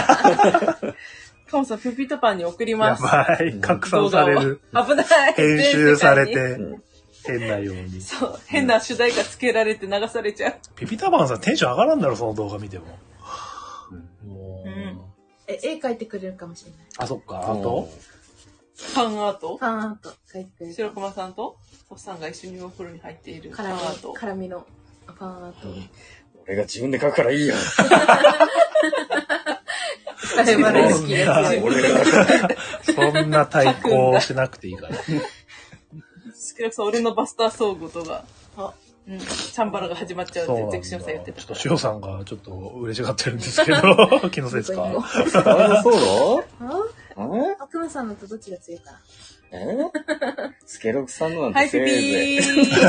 カモさん、ピピタパンに送ります。 やばい、拡散される。 危ない。 編集されて、変なように。 そう、変な主題歌つけられて流されちゃう。 ピピタパンさんテンション上がらんだろ、その動画見ても。 絵描いてくれるかもしれない。 あ、そっか。あとファンアート描いてくれる。 白熊さんとホッサンが一緒にお風呂に入っているファンアート。 絡みのファンアート。 俺が自分で描くからいいよ。 そんな対抗しなくていいから。 スケロクさん、俺のバスターソーグとが。チャンバラが始まっちゃうってゼクションさん言ってた。 ちょっとシオさんがちょっと嬉しがってるんですけど、気のせいですか？ そうクマさんのとどっちが強いかな？ スケロクさんのなんてせいぜい。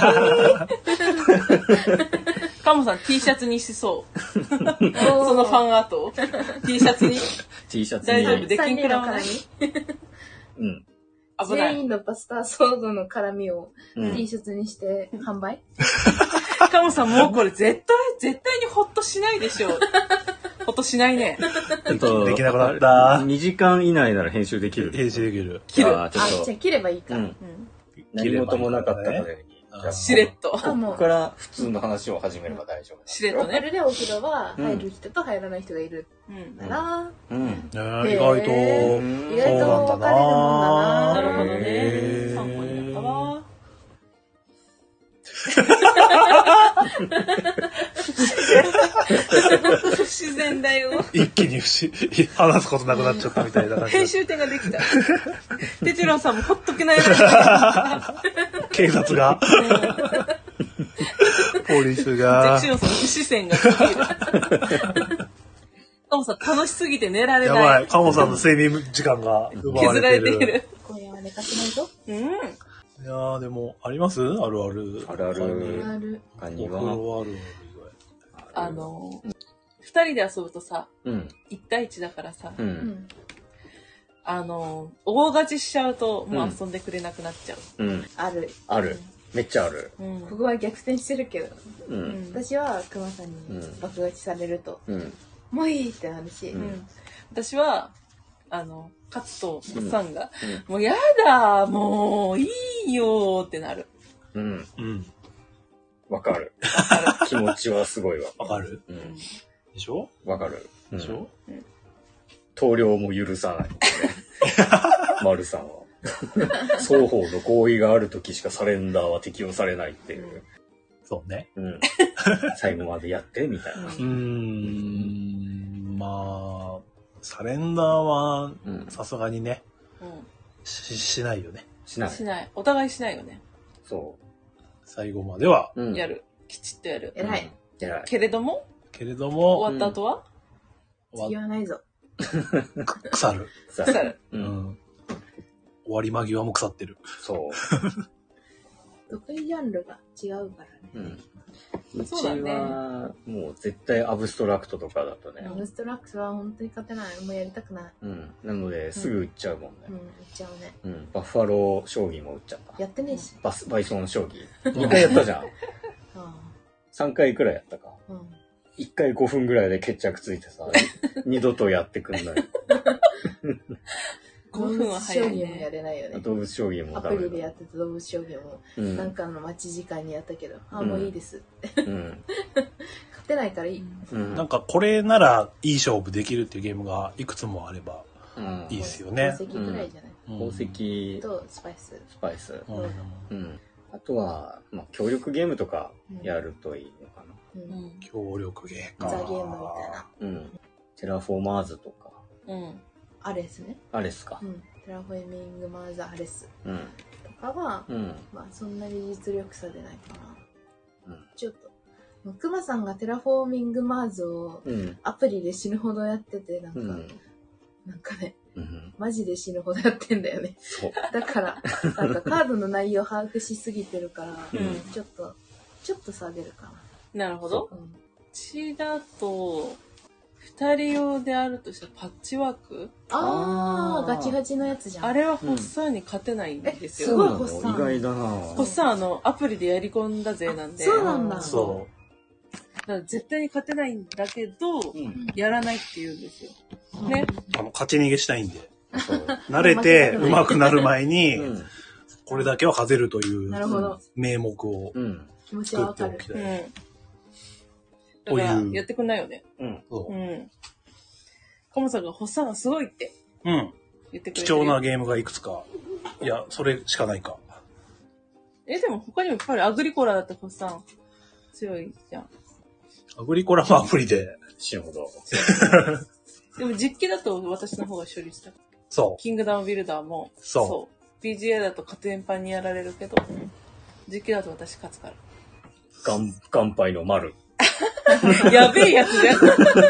カモさん T シャツにしそう。そのファンアートを T シャツに。大丈夫、できんくらわない。 うん。 全員のバスターソードの絡みを T シャツにして販売？ カモさんもうこれ絶対にホッとしないでしょ。ホッとしないね。 できなくなった。 2時間以内なら編集できる。 編集できる。 じゃあ切ればいいか。 何事もなかったので。 しれっと。 ここから普通の話を始めれば大丈夫。 しれっとね。 それでお風呂は入る人と入らない人がいるなら、 意外と分かれるもんだな。 なるほどね。参考になったわ。不自然だよ。 一気に話すことなくなっちゃったみたいな感じ。 編集点ができた。テチロンさんもほっとけないらしい。 警察が。ポリスが。 ゼクションさんの不自然がすぎる。カモさん楽しすぎて寝られない。 やばい。カモさんの睡眠時間が奪われてる。 削られている。 今夜は寝かせないぞ。 いやーでも、あります？あるある。 あるある。 他には。 二人で遊ぶとさ、1対1だからさ、大勝ちしちゃうと、もう遊んでくれなくなっちゃう。 ある。 めっちゃある。 ここは逆転してるけど、私はクマさんに爆勝ちされると、もういいってなるし、 私は、勝つと、さんが、もうやだもういいよってなる。 わかる。気持ちはすごいわ。 わかる？でしょ？ わかる。 でしょ？ 投了も許さない、ね。丸さんは。双方の合意があるときしかサレンダーは適用されないっていう。 そうね。 うん。最後までやって、みたいな。 まあ、サレンダーは、さすがにね、しないよね。 しない。 しない。お互いしないよね。 そう。 最後までは、 やる。きちっとやる。 偉い。 偉い。 けれども、終わった後は次はないぞ。 腐る。 腐る。 終わり間際も腐ってる。 そう。 得意ジャンルが違うからね。 うちは、もう絶対アブストラクトとかだとね。 アブストラクトは本当に勝てない。もうやりたくない。 なので、すぐ売っちゃうもんね。 売っちゃうね。 バッファロー将棋も売っちゃった。 やってねえし。 バイソン将棋。2回やったじゃん。3回くらいやったか。1回5分くらいで決着ついてさ、二度とやってくんない。 5分は早いね。動物将棋もやれないよね。 動物将棋もアプリでやってた動物将棋も、なんかの待ち時間にやったけど、もういいです。勝てないからいい。 なんかこれならいい勝負できるっていうゲームがいくつもあればいいですよね。 宝石くらいじゃない？ 宝石とスパイス。 スパイス。あとは、まあ、協力ゲームとかやるといいのかな。 協力ゲームか。 ザゲームみたいな。 テラフォーマーズとか。 アレスね。 アレスか。 テラフォーミングマーズアレス。とかは、まあそんなに実力差出ないかな。ちょっと。クマさんがテラフォーミングマーズをアプリで死ぬほどやってて、なんかね、マジで死ぬほどやってんだよね。だから、なんかカードの内容把握しすぎてるから、ちょっと差出るかな。なるほど。うちだと、2人用であるとしたらパッチワーク？ ガチガチのやつじゃん。 あれはホッサンに勝てないんですよ。 すごいホッサン。 意外だなホッサンアプリでやり込んだぜなんで。 そうなんだ。 そう。 だから絶対に勝てないんだけど、やらないって言うんですよ。ね。 勝ち逃げしたいんで。慣れて上手くなる前に、これだけは勝てるという名目を作っておきたい。 だから、やってくんないよね。カモさんが、ホッサンがすごいって。言ってくれてる。 貴重なゲームがいくつか。いや、それしかないか。 でも他にもやっぱりアグリコラだってホッサン強いじゃん。 アグリコラもアプリで。 死ぬほど。 でも実機だと私の方が処理した。 そう。 キングダムビルダーも。そう。PGA だとカテンパンにやられるけど、実機だと私勝つから。 乾杯の丸。 やべえやつじゃん。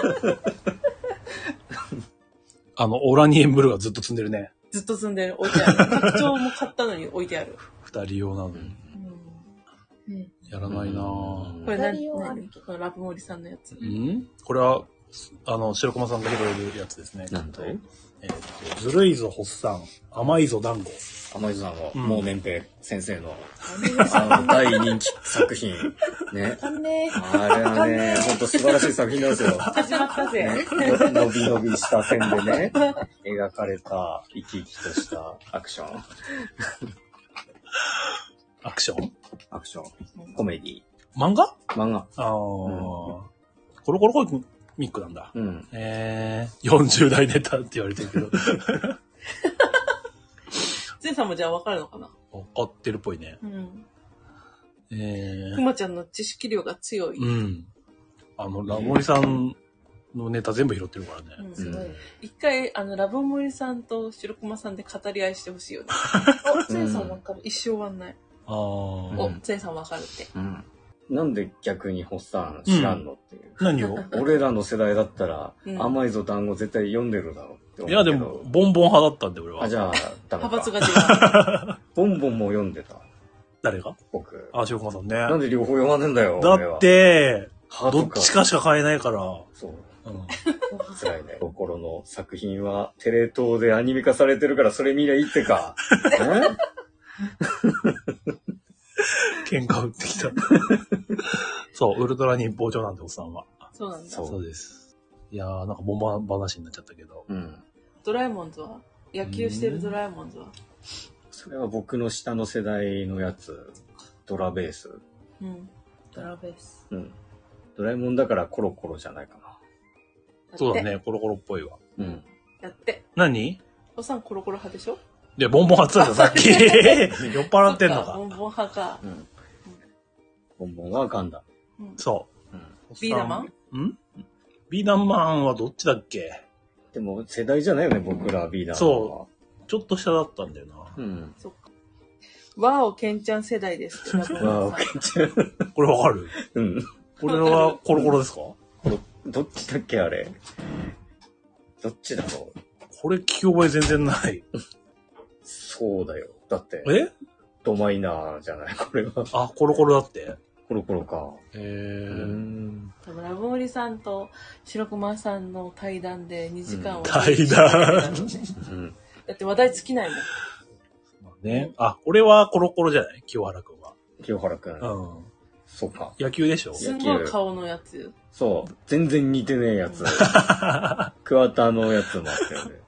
オラニエンブルーがずっと積んでるね。 ずっと積んでる。置いてある。拡張も買ったのに置いてある。 2人用なのに。やらないなぁ。 これ何このラブモリさんのやつ。 これは、白駒さんが拾えるやつですね。 なんとずるいぞ、ホッサン。甘いぞ、団子。 甘いぞ、もう年平先生の、大人気作品。ね。あれはね、ほんと素晴らしい作品なんですよ。 始まったぜ。 伸び伸びした線でね、描かれた生き生きとしたアクション。 アクションコメディ。 漫画コロコロコミックなんだ。40代ネタって言われてるけど。 ゼンさんもじゃあ分かるのかな？ 分かってるっぽいね。 くまちゃんの知識量が強い。 ラモリさんのネタ全部拾ってるからね。 すごい。 一回、ラブモリさんと白熊さんで語り合いしてほしいよね。 ゼンさん分かる。 一生終わんない。ゼンさん分かるって。 なんで逆にホッサン知らんのっていう。 何を俺らの世代だったら、甘いぞ団子絶対読んでるだろうって思うけど。 いやでも、ボンボン派だったんで俺は。 じゃあ、ダメか。 派閥が違う。 ボンボンも読んでた。 誰が？ 僕。 白駒さんね。 なんで両方読まねえんだよ。 だって、どっちかしか買えないから。 そう。辛いね。心の作品はテレ東でアニメ化されてるからそれ見りゃいいってか。 喧嘩売ってきた。そう、ウルトラ日報帳なんておっさんは。 そうなんだ。 そうです。いやー、なんかボンバー話になっちゃったけど。 ドラえもんズは？野球してるドラえもんズは？ それは僕の下の世代のやつ。ドラベース。 ドラベース。 ドラえもんだからコロコロじゃないかな。 そうだね、コロコロっぽいわ。 やって。 何？ おっさんコロコロ派でしょ？ いや、ボンボン派って言ったさっき。酔っ払ってんのか。 ボンボン派か。 ボンボンはガンダム。そう。 ビーダマン？ ビーダマンはどっちだっけ？ でも世代じゃないよね、僕らビーダマンは。 そう。ちょっと下だったんだよな。 そっか。ワオケンちゃん世代です。 ワオケンちゃん。 これわかる？これはコロコロですか？ どっちだっけあれ。どっちだろう。 これ聞き覚え全然ない。 そうだよ。だって。ドマイナーじゃないこれは。 あ、コロコロだって。 コロコロか。 多分ラブモリさんと白熊さんの対談で2時間を、 対談だって話題尽きないもん。 ね。あ、俺はコロコロじゃない？清原くんは。 清原くん。そうか。 野球でしょ？ すごい顔のやつ。 そう。全然似てねえやつ。桑田のやつもあったよね。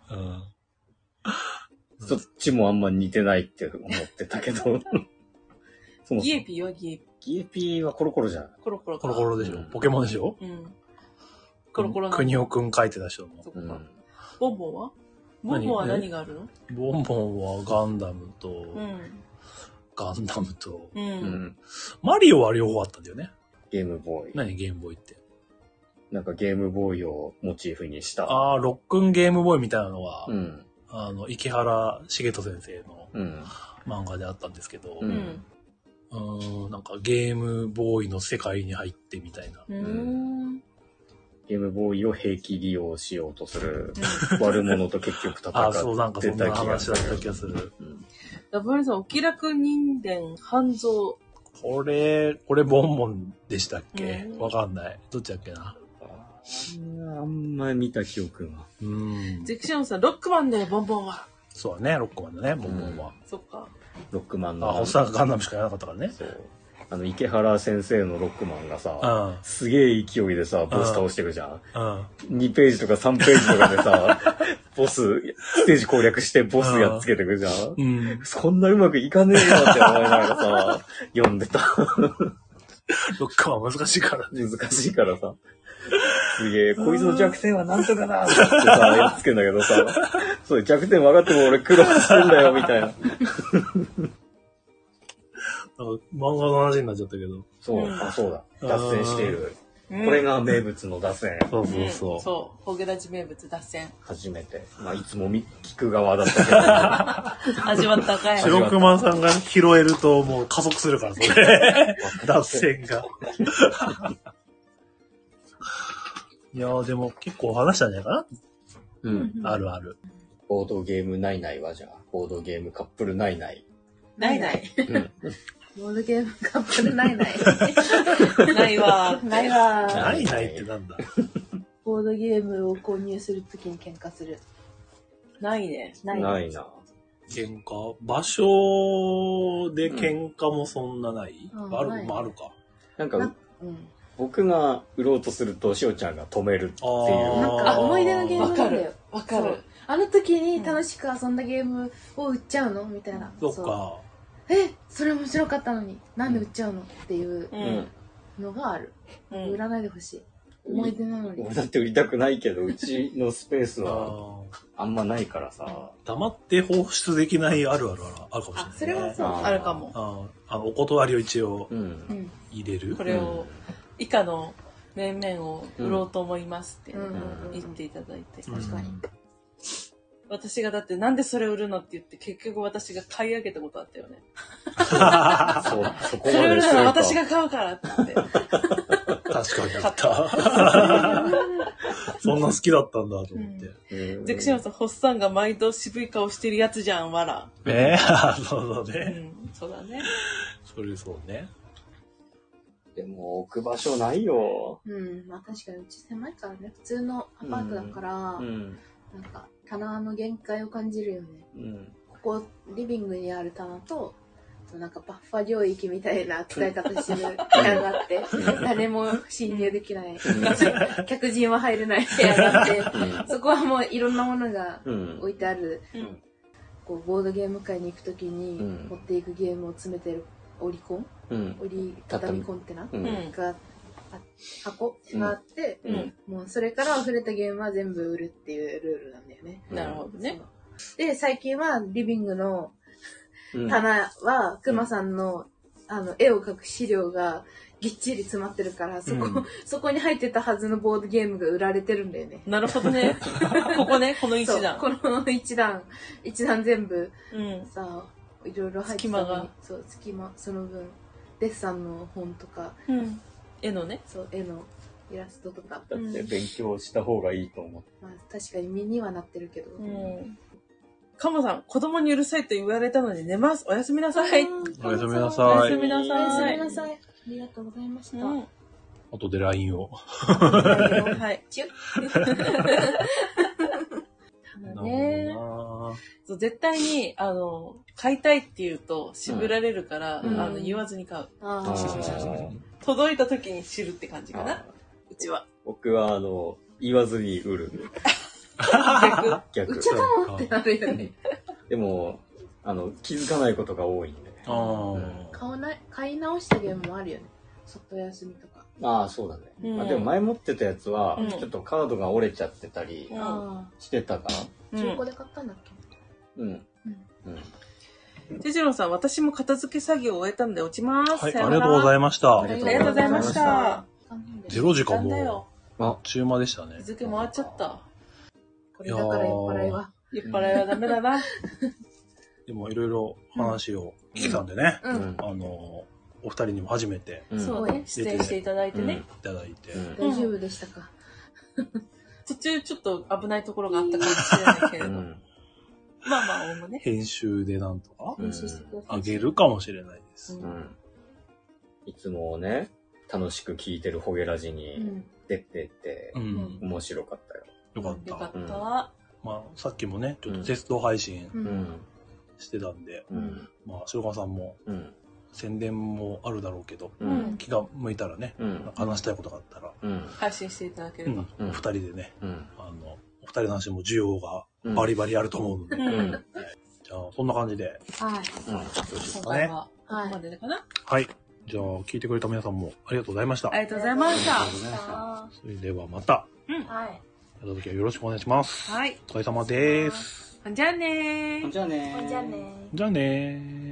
そっちもあんま似てないって思ってたけど。 ギエピーはギエピー。 ギエピーはコロコロじゃん。 コロコロ。 コロコロでしょ？ポケモンでしょ？ コロコロ。 国尾くん書いてた人も。 ボンボンは？ボンボンは何があるの？ ボンボンはガンダムと、マリオは両方あったんだよね。 ゲームボーイ。 何ゲームボーイって。 なんかゲームボーイをモチーフにした。 ああ、ロックンゲームボーイみたいなのは、池原茂人先生の漫画であったんですけど、なんかゲームボーイの世界に入ってみたいな。 ゲームボーイを兵器利用しようとする悪者と結局戦ってた気がする。 そう、なんかそんな話だった気がする。 ラブモリさん、お気楽人伝半蔵。 これボンボンでしたっけ？わかんない。どっちだっけな。 あんまり見た記憶が。 ゼクションさん、ロックマンでボンボンは。 そうだね、ロックマンだね、ボンボンは。 そっか。 ロックマンの。 おっさんがガンダムしかやらなかったからね。 そう。池原先生のロックマンがさ、すげえ勢いでさ、ボス倒してくじゃん。2ページとか3ページとかでさ、ボス、ステージ攻略してボスやっつけてくじゃん。そんなうまくいかねえよって思いながらさ、読んでた。 ロックマン難しいからね。難しいからさ。すげえ、こいつの弱点はなんとかだってさ、やっつけんだけどさ、そう、弱点分かっても俺苦労してんだよ、みたいな。 漫画の話になっちゃったけど。 そう、そうだ。脱線している。これが名物の脱線。 そうそうそう。 そう、ホゲラジ名物脱線。 初めて。まあ、いつも聞く側だったけど。 味わったかい。 白熊さんが拾えるともう加速するから、それ。脱線が。いやーでも結構話したんじゃないかな？あるある。 ボードゲームないないはじゃあ、ボードゲームカップルないない。 ないない。 ボードゲームカップルないない。 ないわ。 ないわ。 ないないってなんだ？ ボードゲームを購入するときに喧嘩する。 ないね。 ないな。 喧嘩場所で喧嘩もそんなない？あるか。 なんか、僕が売ろうとすると、しおちゃんが止めるっていう。 なんか思い出のゲームなんだよ。 わかる。 あの時に楽しく遊んだゲームを売っちゃうのみたいな。 そっか。 それ面白かったのに、なんで売っちゃうのっていうのがある。売らないでほしい。思い出なのに。 俺だって売りたくないけど、うちのスペースはあんまないからさ。 黙って放出できないあるあるあるかもしれない、ね。 それはそう。 あるかも。 お断りを一応入れる。 これを、以下の面々を売ろうと思いますって言っていただいて。 確かに。 私がだってなんでそれ売るのって言って結局私が買い上げたことあったよね。 そこまでそれ売るなら私が買うからって言って。 確かにあった。そんな好きだったんだと思って。 ゼクシオンさん、ホッサンが毎度渋い顔してるやつじゃん、わら。 そうだね。 そうだね。 それそうね。 でも置く場所ないよ。 まあ確かにうち狭いからね。普通のアパートだから、なんか棚の限界を感じるよね。ここリビングにある棚と、なんかバッファ領域みたいな使い方してる部屋があって、誰も侵入できない、客人は入れない部屋があって、そこはもういろんなものが置いてある、こうボードゲーム会に行くときに持っていくゲームを詰めてる折り込ん、折りたたみコンテナが箱があって、もうそれから溢れたゲームは全部売るっていうルールなんだよね。 なるほどね。 で、最近はリビングの棚は、くまさんの、絵を描く資料がぎっちり詰まってるから、そこに入ってたはずのボードゲームが売られてるんだよね。 なるほどね。ここね、この一段。 この一段全部、さ、いろいろ入ってた隙間が。 そう、隙間、その分、デッサンの本とか、 絵のね。 そう、絵のイラストとか。 だって勉強した方がいいと思う。 まあ、確かに身にはなってるけど。 カモさん、子供にうるさいと言われたので寝ます。おやすみなさい。 おやすみなさい。 おやすみなさい。 おやすみなさい。ありがとうございました。 後で LINE を。 はい。 チュッ。 そう絶対に、買いたいって言うと渋られるから、言わずに買う。届いた時に知るって感じかな。うちは。 僕は、言わずに売る。逆。 売っちゃったのってなるよね。 でも、気づかないことが多いんで。 買い直したゲームもあるよね。外休みとか。 ああ、そうだね。でも前持ってたやつは、ちょっとカードが折れちゃってたりしてたから。 中古で買ったんだっけ？ ジジロンさん、私も片付け作業を終えたので落ちます。 はい、ありがとうございました。 ありがとうございました。 0時間も中間でしたね。 日付回っちゃった。 これだから酔っ払いは。 酔っ払いはダメだな。 でもいろいろ話を聞いたんでね。お二人にも初めて。 そうね。出演していただいてね。 いただいて。 大丈夫でしたか？ 途中ちょっと危ないところがあったかもしれないけれど。まあまあ、おもね。 編集でなんとかあげるかもしれないです。 いつもね、楽しく聞いてるホゲラジに出てて、面白かったよ。 よかった。 よかった。 まあ、さっきもね、ちょっとテスト配信してたんで、まあ、白川さんも、宣伝もあるだろうけど、気が向いたらね、話したいことがあったら、 配信していただければ。 お二人でね、お二人の話も需要がバリバリあると思うので、じゃあ、そんな感じで、 はい。 今回は、ここまでかな。 はい。じゃあ、聞いてくれた皆さんもありがとうございました。 ありがとうございました。 それではまた、 はい。 やった時はよろしくお願いします。 はい。 お疲れ様です。 じゃあねー。 じゃあねー。 じゃあねー。 じゃあねー。